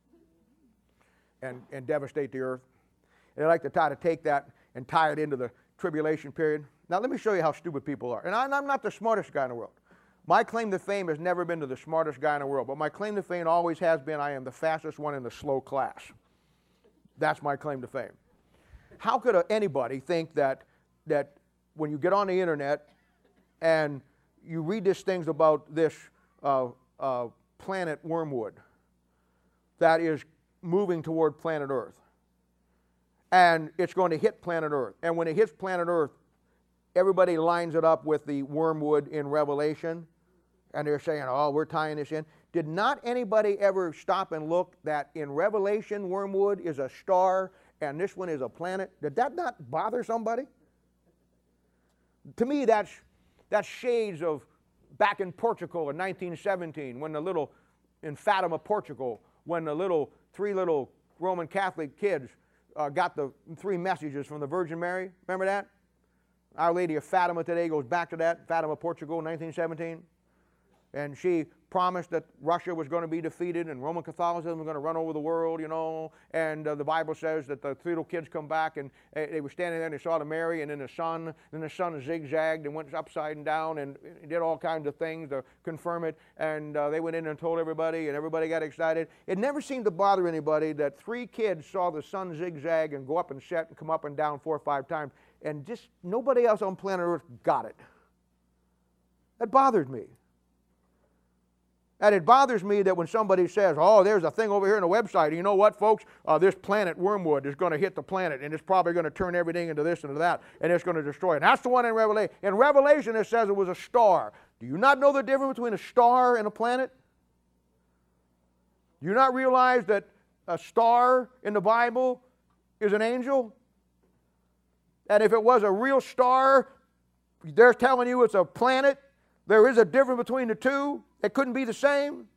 and, and devastate the Earth. And they like to try to take that and tie it into the tribulation period. Now let me show you how stupid people are. And I'm not the smartest guy in the world. My claim to fame has never been to the smartest guy in the world, but my claim to fame always has been I am the fastest one in the slow class. That's my claim to fame. How could anybody think that, that when you get on the internet and you read these things about this uh, uh, planet Wormwood that is moving toward planet Earth, and it's going to hit planet Earth, and when it hits planet Earth, everybody lines it up with the Wormwood in Revelation, and they're saying, oh, we're tying this in. Did not anybody ever stop and look that in Revelation, Wormwood is a star, and this one is a planet? Did that not bother somebody? To me, that's, that's shades of back in Portugal in nineteen seventeen, when the little, in Fatima, Portugal, when the little, three little Roman Catholic kids uh, got the three messages from the Virgin Mary. Remember that? Our Lady of Fatima today goes back to that, Fatima, Portugal, nineteen seventeen. And she promised that Russia was going to be defeated and Roman Catholicism was going to run over the world, you know. And uh, the Bible says that the three little kids come back and uh, they were standing there and they saw the Mary and then the sun. Then the sun zigzagged and went upside and down and did all kinds of things to confirm it. And uh, they went in and told everybody and everybody got excited. It never seemed to bother anybody that three kids saw the sun zigzag and go up and set and come up and down four or five times. And just nobody else on planet Earth got it. That bothered me. And it bothers me that when somebody says, oh, there's a thing over here on the website, you know what, folks? Uh, this planet Wormwood is going to hit the planet, and it's probably going to turn everything into this and into that, and it's going to destroy it. And that's the one in Revelation. In Revelation, it says it was a star. Do you not know the difference between a star and a planet? Do you not realize that a star in the Bible is an angel? And if it was a real star, they're telling you it's a planet. There is a difference between the two. It couldn't be the same.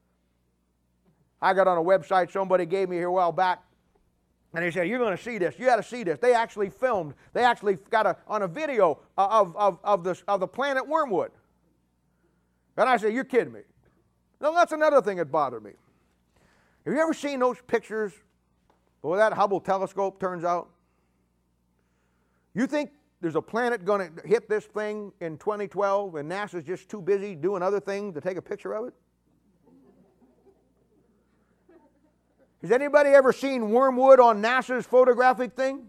I got on a website somebody gave me here a while back, and they said, you're going to see this. You got to see this. They actually filmed. They actually got a, on a video of, of, of, the, of the planet Wormwood. And I said, you're kidding me. No, that's another thing that bothered me. Have you ever seen those pictures where that Hubble telescope turns out? You think there's a planet going to hit this thing in twenty twelve and NASA's just too busy doing other things to take a picture of it? Has anybody ever seen Wormwood on NASA's photographic thing?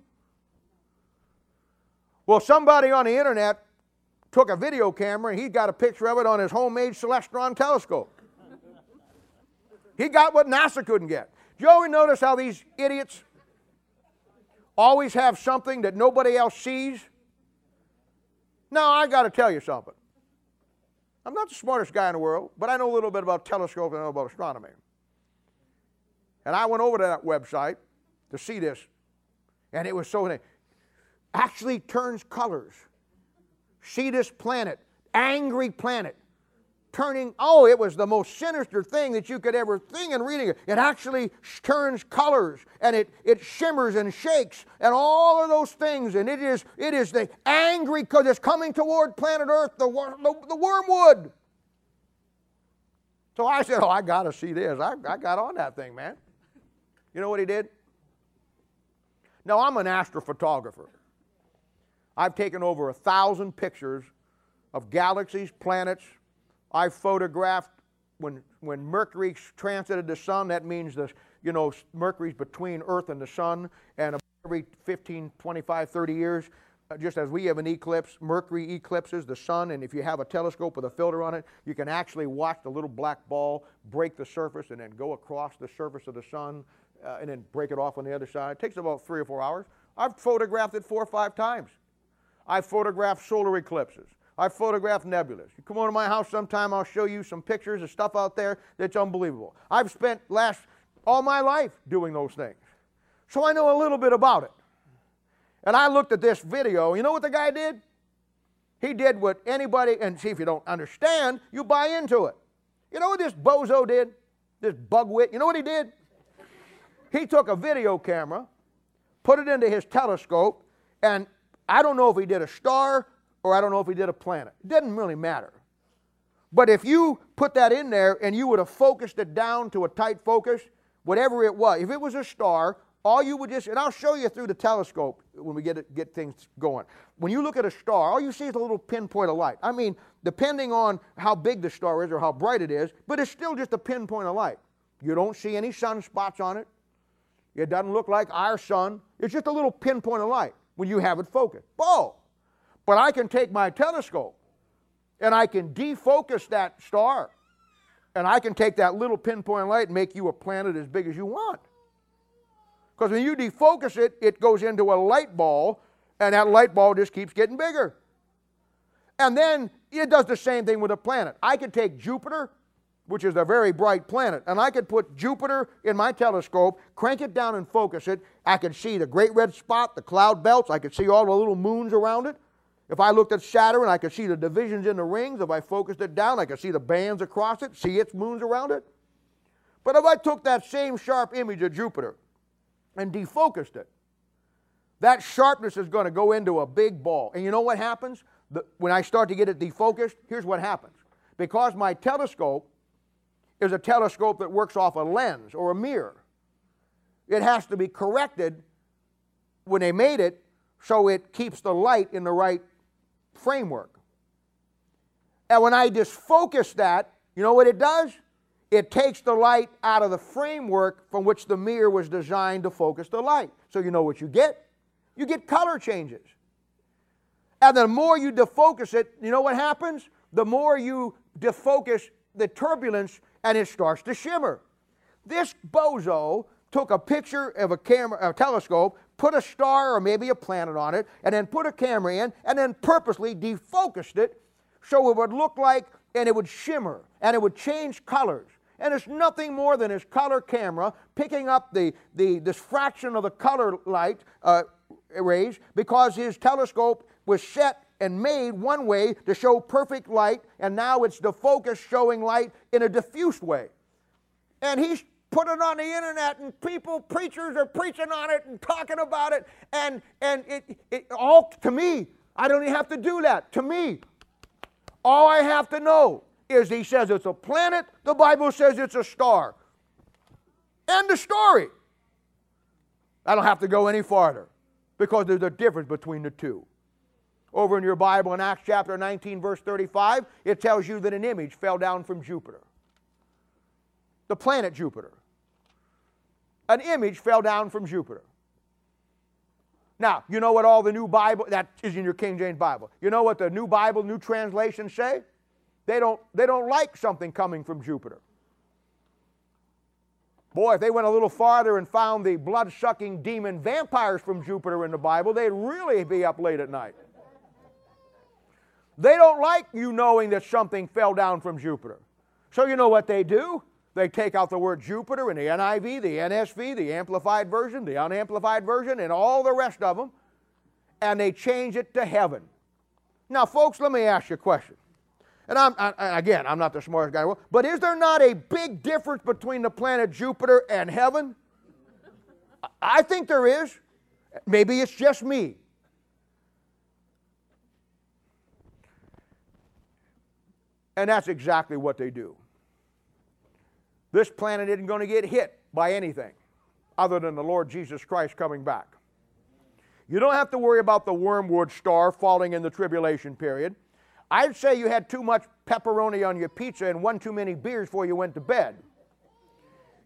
Well, somebody on the internet took a video camera and he got a picture of it on his homemade Celestron telescope. He got what NASA couldn't get. Do you always notice how these idiots always have something that nobody else sees? Now, I got to tell you something. I'm not the smartest guy in the world, but I know a little bit about telescopes and I know about astronomy. And I went over to that website to see this, and it was so neat. Actually turns colors. See this planet, angry planet, turning, oh, it was the most sinister thing that you could ever think in reading it. It actually turns colors, and it, it shimmers and shakes, and all of those things, and it is, it is the angry, because it's coming toward planet Earth, the, the, the wormwood. So I said, oh, I got to see this. I, I got on that thing, man. You know what he did? Now, I'm an astrophotographer. I've taken over a thousand pictures of galaxies, planets. I photographed when, when Mercury transited the sun. That means the, you know, Mercury's between Earth and the sun, and every fifteen, twenty-five, thirty years, uh, just as we have an eclipse, Mercury eclipses the sun, and if you have a telescope with a filter on it, you can actually watch the little black ball break the surface and then go across the surface of the sun uh, and then break it off on the other side. It takes about three or four hours. I've photographed it four or five times. I've photographed solar eclipses. I've photographed nebulas. You come over to my house sometime, I'll show you some pictures of stuff out there that's unbelievable. I've spent last all my life doing those things. So I know a little bit about it. And I looked at this video. You know what the guy did? He did what anybody, and see if you don't understand, you buy into it. You know what this bozo did? This bugwit, you know what he did? He took a video camera, put it into his telescope, and I don't know if he did a star or I don't know if he did a planet. It doesn't really matter. But if you put that in there and you would have focused it down to a tight focus, whatever it was, if it was a star, all you would just, and I'll show you through the telescope when we get it, get things going. When you look at a star, all you see is a little pinpoint of light. I mean, depending on how big the star is or how bright it is, but it's still just a pinpoint of light. You don't see any sunspots on it. It doesn't look like our sun. It's just a little pinpoint of light when you have it focused. Whoa! But I can take my telescope and I can defocus that star, and I can take that little pinpoint light and make you a planet as big as you want. Because when you defocus it, it goes into a light ball, and that light ball just keeps getting bigger. And then it does the same thing with a planet. I could take Jupiter, which is a very bright planet, and I could put Jupiter in my telescope, crank it down and focus it. I could see the great red spot, the cloud belts. I could see all the little moons around it. If I looked at Saturn, I could see the divisions in the rings. If I focused it down, I could see the bands across it, see its moons around it. But if I took that same sharp image of Jupiter and defocused it, that sharpness is going to go into a big ball. And you know what happens? The, when I start to get it defocused, here's what happens. Because my telescope is a telescope that works off a lens or a mirror, it has to be corrected when they made it so it keeps the light in the right framework. And when I disfocus that, you know what it does? It takes the light out of the framework from which the mirror was designed to focus the light. So you know what you get? You get color changes. And the more you defocus it, you know what happens? The more you defocus the turbulence and it starts to shimmer. This bozo took a picture of a camera, a telescope, put a star or maybe a planet on it, and then put a camera in, and then purposely defocused it so it would look like, and it would shimmer, and it would change colors. And it's nothing more than his color camera picking up the, the this fraction of the color light uh, rays, because his telescope was set and made one way to show perfect light, and now it's the focus showing light in a diffuse way. And he's put it on the internet, and people, preachers are preaching on it and talking about it, and, and it, it all, to me, I don't even have to do that. To me, all I have to know is he says it's a planet, the Bible says it's a star. End of story. I don't have to go any farther, because there's a difference between the two. Over in your Bible in Acts chapter nineteen, verse thirty-five, it tells you that an image fell down from Jupiter. The planet Jupiter. An image fell down from Jupiter. Now, you know what all the new Bible, that is in your King James Bible. You know what the new Bible, new translations say? They don't, they don't like something coming from Jupiter. Boy, if they went a little farther and found the blood-sucking demon vampires from Jupiter in the Bible, they'd really be up late at night. They don't like you knowing that something fell down from Jupiter. So you know what they do? They take out the word Jupiter in the N I V, the N S V, the Amplified Version, the Unamplified Version, and all the rest of them, and they change it to heaven. Now, folks, let me ask you a question. And I'm, I, again, I'm not the smartest guy in the world, but is there not a big difference between the planet Jupiter and heaven? I think there is. Maybe it's just me. And that's exactly what they do. This planet isn't going to get hit by anything other than the Lord Jesus Christ coming back. You don't have to worry about the wormwood star falling in the tribulation period. I'd say you had too much pepperoni on your pizza and one too many beers before you went to bed.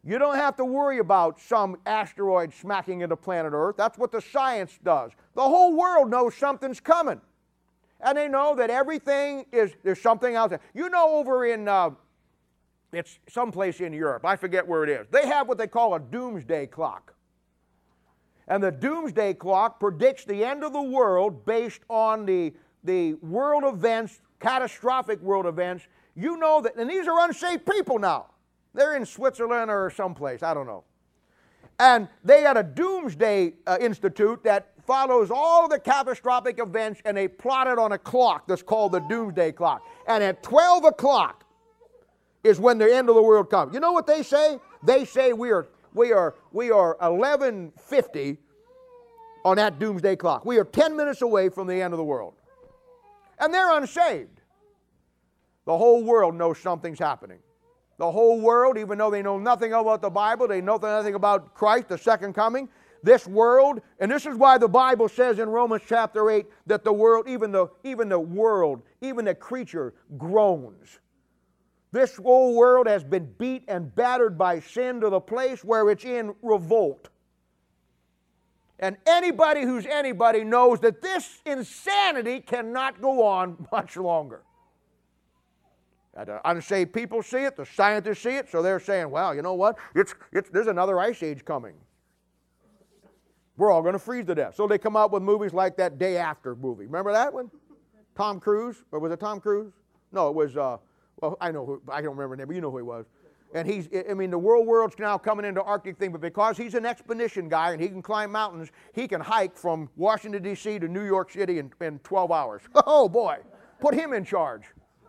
You don't have to worry about some asteroid smacking into planet Earth. That's what the science does. The whole world knows something's coming. And they know that everything is, there's something out there. You know, over in, uh, it's someplace in Europe, I forget where it is, they have what they call a doomsday clock. And the doomsday clock predicts the end of the world based on the, the world events, catastrophic world events. You know that, and these are unsafe people now. They're in Switzerland or someplace, I don't know. And they had a doomsday uh, institute that follows all the catastrophic events, and they plot it on a clock that's called the doomsday clock. And at twelve o'clock is when the end of the world comes. You know what they say? They say we are, we are, we are eleven fifty on that doomsday clock. We are ten minutes away from the end of the world. And they're unsaved. The whole world knows something's happening. The whole world, even though they know nothing about the Bible, they know nothing about Christ, the second coming, this world, and this is why the Bible says in Romans chapter eight that the world, even the, even the world, even the creature groans. This whole world has been beat and battered by sin to the place where it's in revolt. And anybody who's anybody knows that this insanity cannot go on much longer. The unsaved people see it, the scientists see it, so they're saying, well, you know what? It's, it's, there's another ice age coming. We're all going to freeze to death. So they come out with movies like that Day After movie. Remember that one? Tom Cruise? Or was it Tom Cruise? No, it was, uh, well, I know who, I don't remember his name, but you know who he was. And he's, I mean, the world world's now coming into Arctic thing, but because he's an expedition guy and he can climb mountains, he can hike from Washington, D C to New York City in, in twelve hours. Oh, boy. Put him in charge.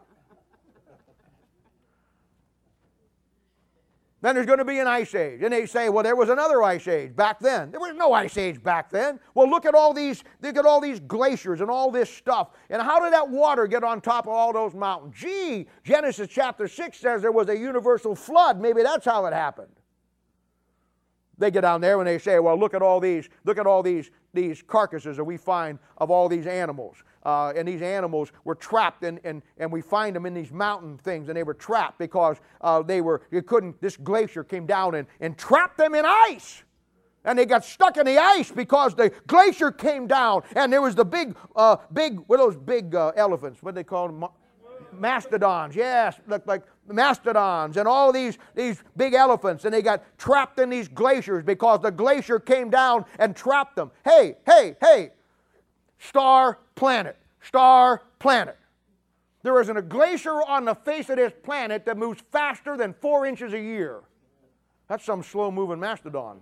Then there's going to be an ice age. And they say, well, there was another ice age back then. There was no ice age back then. Well, look at all these, look at all these glaciers and all this stuff. And how did that water get on top of all those mountains? Gee, Genesis chapter six says there was a universal flood. Maybe that's how it happened. They get down there and they say, well, look at all these, look at all these, these carcasses that we find of all these animals. Uh, and these animals were trapped, in, in, and we find them in these mountain things, and they were trapped because uh, they were, you couldn't, this glacier came down and, and trapped them in ice. And they got stuck in the ice because the glacier came down, and there was the big, uh, big, what are those big uh, elephants? What do they call them? Mastodons, yes, look like mastodons and all these, these big elephants, and they got trapped in these glaciers because the glacier came down and trapped them. Hey, hey, hey, star planet, star planet. There isn't a glacier on the face of this planet that moves faster than four inches a year. That's some slow-moving mastodon.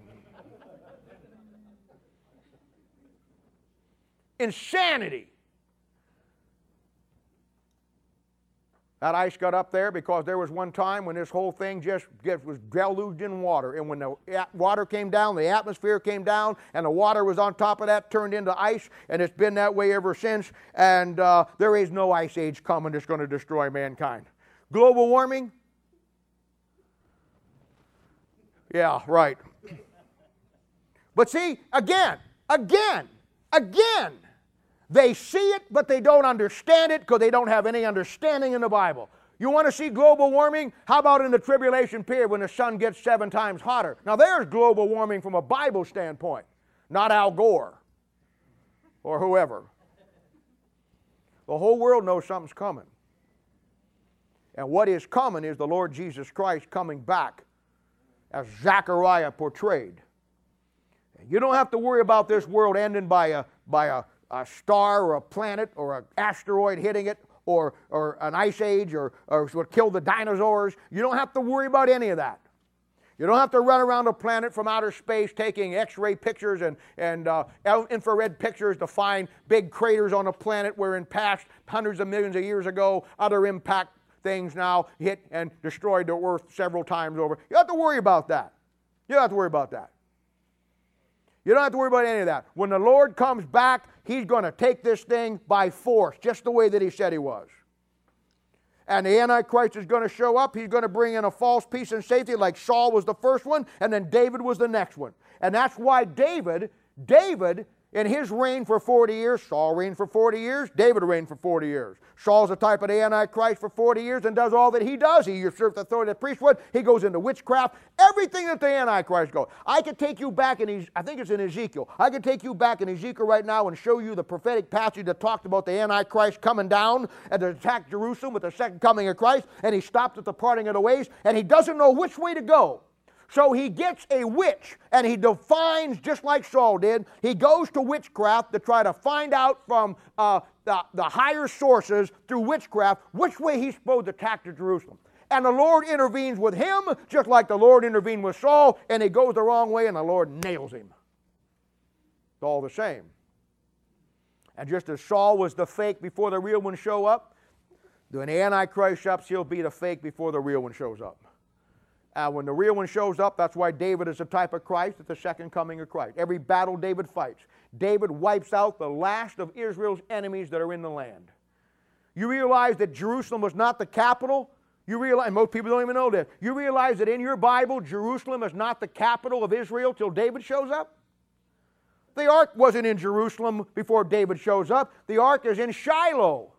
Insanity. That ice got up there because there was one time when this whole thing just, just was deluged in water. And when the water came down, the atmosphere came down, and the water was on top of that, turned into ice, and it's been that way ever since. And uh, there is no ice age coming that's going to destroy mankind. Global warming? Yeah, right. But see, again, again, again, they see it, but they don't understand it because they don't have any understanding in the Bible. You want to see global warming? How about in the tribulation period when the sun gets seven times hotter? Now there's global warming from a Bible standpoint, not Al Gore or whoever. The whole world knows something's coming. And what is coming is the Lord Jesus Christ coming back as Zechariah portrayed. You don't have to worry about this world ending by a, by a a star or a planet or an asteroid hitting it or, or an ice age or, or what killed the dinosaurs. You don't have to worry about any of that. You don't have to run around a planet from outer space taking X-ray pictures and, and uh, infrared pictures to find big craters on a planet where in past hundreds of millions of years ago other impact things now hit and destroyed the Earth several times over. You don't have to worry about that. You don't have to worry about that. You don't have to worry about any of that. When the Lord comes back, He's going to take this thing by force, just the way that He said He was. And the Antichrist is going to show up. He's going to bring in a false peace and safety like Saul was the first one, and then David was the next one. And that's why David, David In his reign for forty years, Saul reigned for forty years, David reigned for forty years. Saul's a type of the Antichrist for forty years and does all that he does. He usurps the authority of the priesthood. He goes into witchcraft. Everything that the Antichrist goes. I could take you back in, I think it's in Ezekiel. I could take you back in Ezekiel right now and show you the prophetic passage that talked about the Antichrist coming down and to attack Jerusalem with the second coming of Christ. And he stopped at the parting of the ways and he doesn't know which way to go. So he gets a witch and he defines, just like Saul did, he goes to witchcraft to try to find out from uh, the, the higher sources through witchcraft which way he's supposed to attack to Jerusalem. And the Lord intervenes with him just like the Lord intervened with Saul, and he goes the wrong way and the Lord nails him. It's all the same. And just as Saul was the fake before the real one show up, when the Antichrist shows, he'll be the fake before the real one shows up. Uh, when the real one shows up, that's why David is a type of Christ at the second coming of Christ. Every battle David fights, David wipes out the last of Israel's enemies that are in the land. You realize that Jerusalem was not the capital? You realize, and most people don't even know this, you realize that in your Bible, Jerusalem is not the capital of Israel till David shows up? The ark wasn't in Jerusalem before David shows up. The ark is in Shiloh.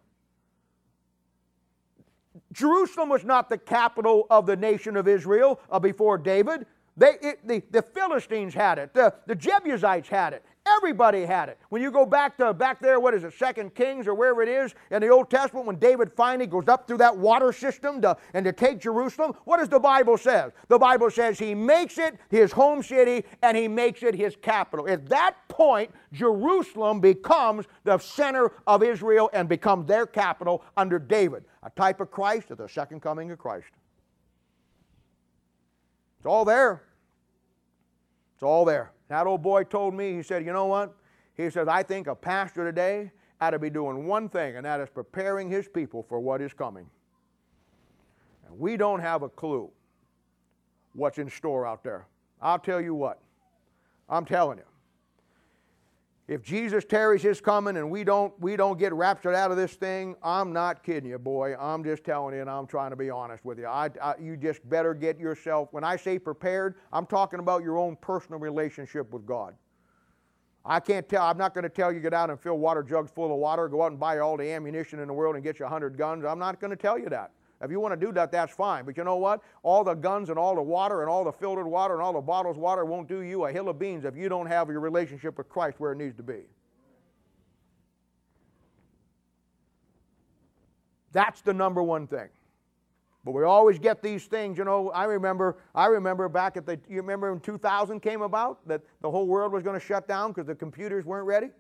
Jerusalem was not the capital of the nation of Israel uh, before David. They, it, the, the Philistines had it. The, the Jebusites had it. Everybody had it. When you go back to back there, what is it, Second Kings or wherever it is in the Old Testament, when David finally goes up through that water system to, and to take Jerusalem, what does the Bible say? The Bible says he makes it his home city and he makes it his capital. At that point, Jerusalem becomes the center of Israel and becomes their capital under David, a type of Christ at the second coming of Christ. It's all there. It's all there. That old boy told me, he said, you know what? He says, I think a pastor today ought to be doing one thing, and that is preparing his people for what is coming. And we don't have a clue what's in store out there. I'll tell you what. I'm telling you. If Jesus tarries his coming and we don't, we don't get raptured out of this thing, I'm not kidding you, boy. I'm just telling you, and I'm trying to be honest with you. I, I, you just better get yourself, when I say prepared, I'm talking about your own personal relationship with God. I can't tell, I'm not going to tell you get out and fill water jugs full of water, go out and buy all the ammunition in the world and get you a hundred guns. I'm not going to tell you that. If you want to do that, that's fine. But you know what? All the guns and all the water and all the filtered water and all the bottles of water won't do you a hill of beans if you don't have your relationship with Christ where it needs to be. That's the number one thing. But we always get these things, you know, I remember, I remember back at the, you remember when two thousand came about, that the whole world was going to shut down because the computers weren't ready?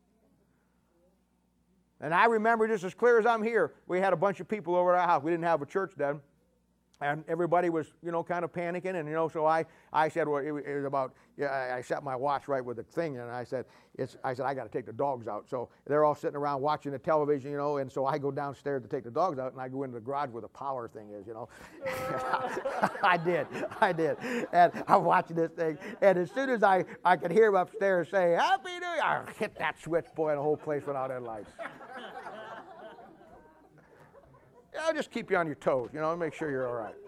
And I remember just as clear as I'm here, we had a bunch of people over at our house. We didn't have a church then. And everybody was, you know, kind of panicking. And, you know, so I, I said, well, it, it was about, yeah, I, I set my watch right with the thing. And I said, it's, I said, I got to take the dogs out. So they're all sitting around watching the television, you know. And so I go downstairs to take the dogs out. And I go into the garage where the power thing is, you know. I did. I did. And I'm watching this thing. And as soon as I, I could hear him upstairs say, Happy New Year, I hit that switch, boy, and the whole place went out in lights. Yeah, I'll just keep you on your toes, you know, make sure you're all right.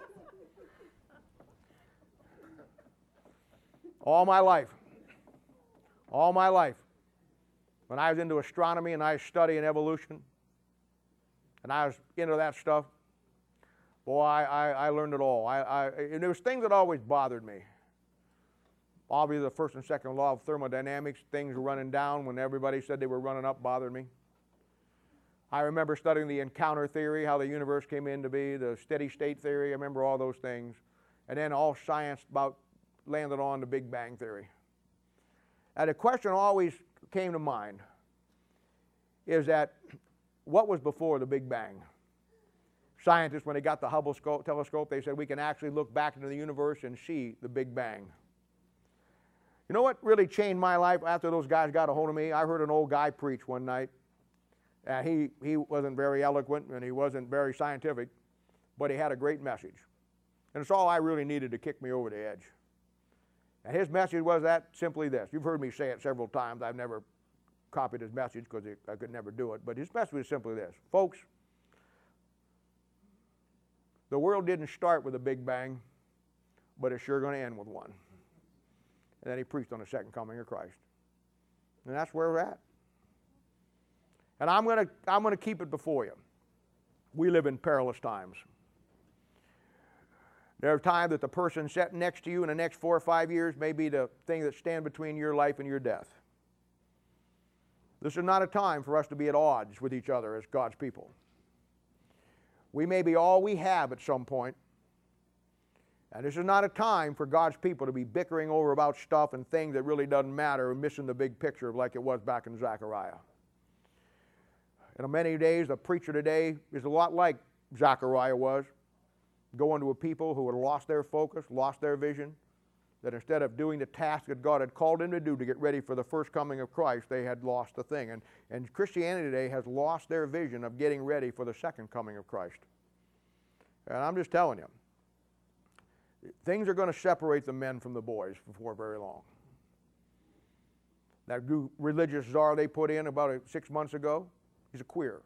All my life, all my life, when I was into astronomy and I was studying evolution, and I was into that stuff, boy, I, I, I learned it all. I, I, and there was things that always bothered me. Obviously, the first and second law of thermodynamics, things running down when everybody said they were running up, bothered me. I remember studying the encounter theory, how the universe came into be, the steady state theory. I remember all those things. And then all science about landed on the Big Bang theory. And a question always came to mind is that what was before the Big Bang? Scientists, when they got the Hubble scope, telescope, they said we can actually look back into the universe and see the Big Bang. You know what really changed my life after those guys got a hold of me? I heard an old guy preach one night. Uh, he, he wasn't very eloquent and he wasn't very scientific, but he had a great message. And it's all I really needed to kick me over the edge. And his message was that simply this. You've heard me say it several times. I've never copied his message because I could never do it. But his message was simply this. Folks, the world didn't start with a Big Bang, but it's sure going to end with one. And then he preached on the second coming of Christ. And that's where we're at. And I'm going to I'm going to keep it before you. We live in perilous times. There are times that the person sitting next to you in the next four or five years may be the thing that stand between your life and your death. This is not a time for us to be at odds with each other as God's people. We may be all we have at some point. And this is not a time for God's people to be bickering over about stuff and things that really doesn't matter and missing the big picture like it was back in Zechariah. In many days, the preacher today is a lot like Zechariah was, going to a people who had lost their focus, lost their vision, that instead of doing the task that God had called them to do to get ready for the first coming of Christ, they had lost the thing. And, and Christianity today has lost their vision of getting ready for the second coming of Christ. And I'm just telling you, things are going to separate the men from the boys before very long. That new religious czar they put in about six months ago, he's a queer,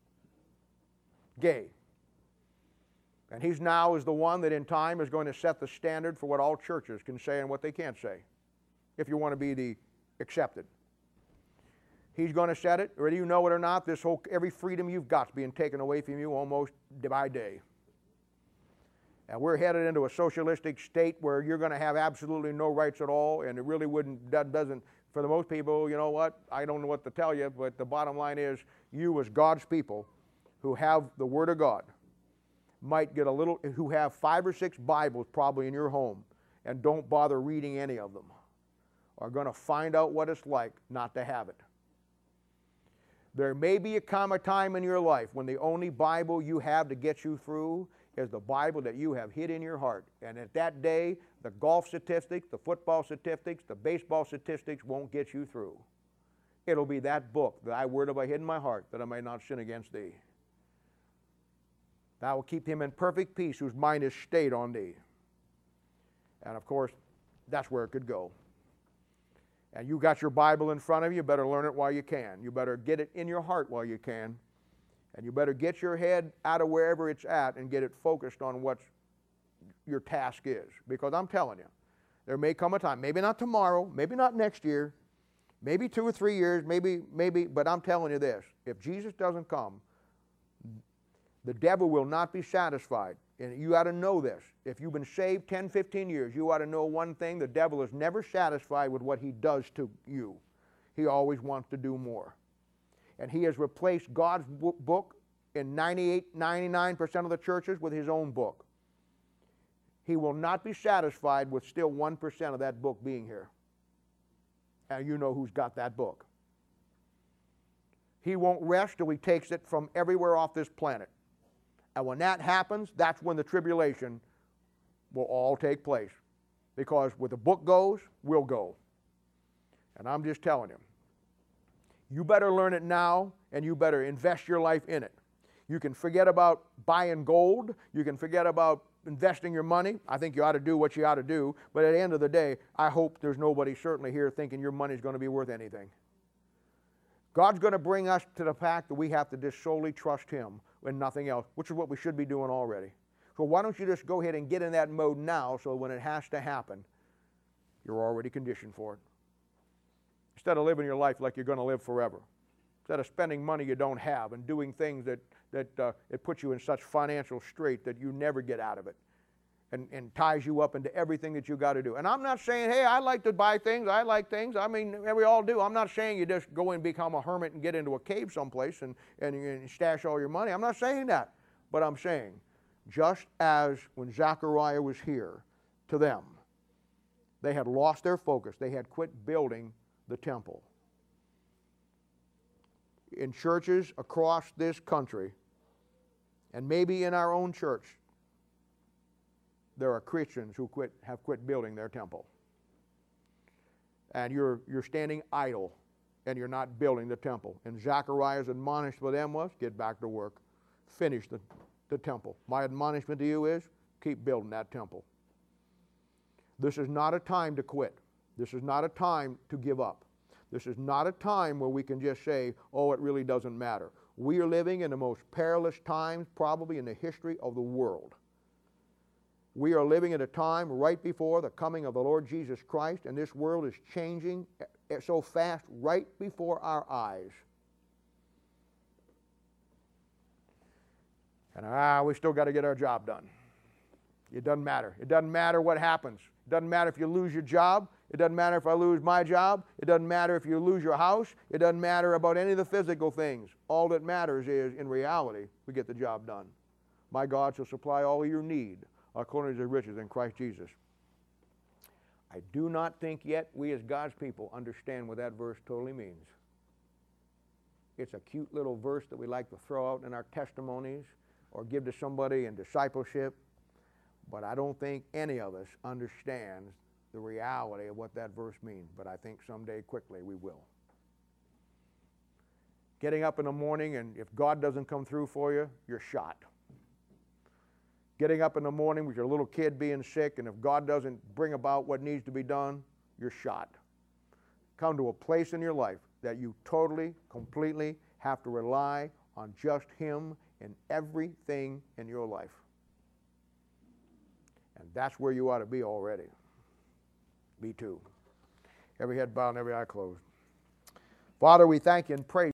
gay. And he's now is the one that in time is going to set the standard for what all churches can say and what they can't say, if you want to be the accepted. He's going to set it, whether you know it or not, this whole, every freedom you've got is being taken away from you almost day by day. And we're headed into a socialistic state where you're going to have absolutely no rights at all, and it really wouldn't, that doesn't, for the most people, you know what, I don't know what to tell you, but the bottom line is, you as God's people who have the Word of God might get a little, who have five or six Bibles probably in your home and don't bother reading any of them, are going to find out what it's like not to have it. There may be a comma time in your life when the only Bible you have to get you through is the Bible that you have hid in your heart. And at that day, the golf statistics, the football statistics, the baseball statistics won't get you through. It'll be that book, thy word have I hid in my heart, that I may not sin against thee. Thou will keep him in perfect peace whose mind is stayed on thee. And of course, that's where it could go. And you got your Bible in front of you, you better learn it while you can. You better get it in your heart while you can. And you better get your head out of wherever it's at and get it focused on what your task is. Because I'm telling you, there may come a time, maybe not tomorrow, maybe not next year, maybe two or three years, maybe, maybe, but I'm telling you this, if Jesus doesn't come, the devil will not be satisfied. And you ought to know this. If you've been saved ten, fifteen years, you ought to know one thing, the devil is never satisfied with what he does to you. He always wants to do more. And he has replaced God's book in ninety-eight, ninety-nine percent of the churches with his own book. He will not be satisfied with still one percent of that book being here. And you know who's got that book. He won't rest till he takes it from everywhere off this planet. And when that happens, that's when the tribulation will all take place. Because where the book goes, we'll go. And I'm just telling him, you better learn it now, and you better invest your life in it. You can forget about buying gold. You can forget about investing your money. I think you ought to do what you ought to do. But at the end of the day, I hope there's nobody certainly here thinking your money's going to be worth anything. God's going to bring us to the fact that we have to just solely trust him and nothing else, which is what we should be doing already. So why don't you just go ahead and get in that mode now so when it has to happen, you're already conditioned for it. Instead of living your life like you're going to live forever. Instead of spending money you don't have and doing things that, that uh, it puts you in such financial strait that you never get out of it. And, and ties you up into everything that you got to do. And I'm not saying, hey, I like to buy things, I like things. I mean, we all do. I'm not saying you just go and become a hermit and get into a cave someplace and, and, and stash all your money. I'm not saying that. But I'm saying, just as when Zechariah was here, to them, they had lost their focus. They had quit building the temple. In churches across this country, and maybe in our own church, there are Christians who quit, have quit building their temple. And you're, you're standing idle, and you're not building the temple. And Zechariah's admonition for them was, get back to work. Finish the, the temple. My admonishment to you is, keep building that temple. This is not a time to quit. This is not a time to give up. This is not a time where we can just say, oh, it really doesn't matter. We are living in the most perilous times probably in the history of the world. We are living at a time right before the coming of the Lord Jesus Christ, and this world is changing so fast right before our eyes. And ah, we still got to get our job done. It doesn't matter. It doesn't matter what happens. It doesn't matter if you lose your job. It doesn't matter if I lose my job. It doesn't matter if you lose your house. It doesn't matter about any of the physical things. All that matters is, in reality, we get the job done. My God shall supply all your need according to his riches in Christ Jesus. I do not think yet we as God's people understand what that verse totally means. It's a cute little verse that we like to throw out in our testimonies or give to somebody in discipleship, but I don't think any of us understands the reality of what that verse means, but I think someday quickly we will. Getting up in the morning, and if God doesn't come through for you, you're shot. Getting up in the morning with your little kid being sick, and if God doesn't bring about what needs to be done, you're shot. Come to a place in your life that you totally, completely have to rely on just him in everything in your life. And that's where you ought to be already. Me too. Every head bowed and every eye closed. Father, we thank you and praise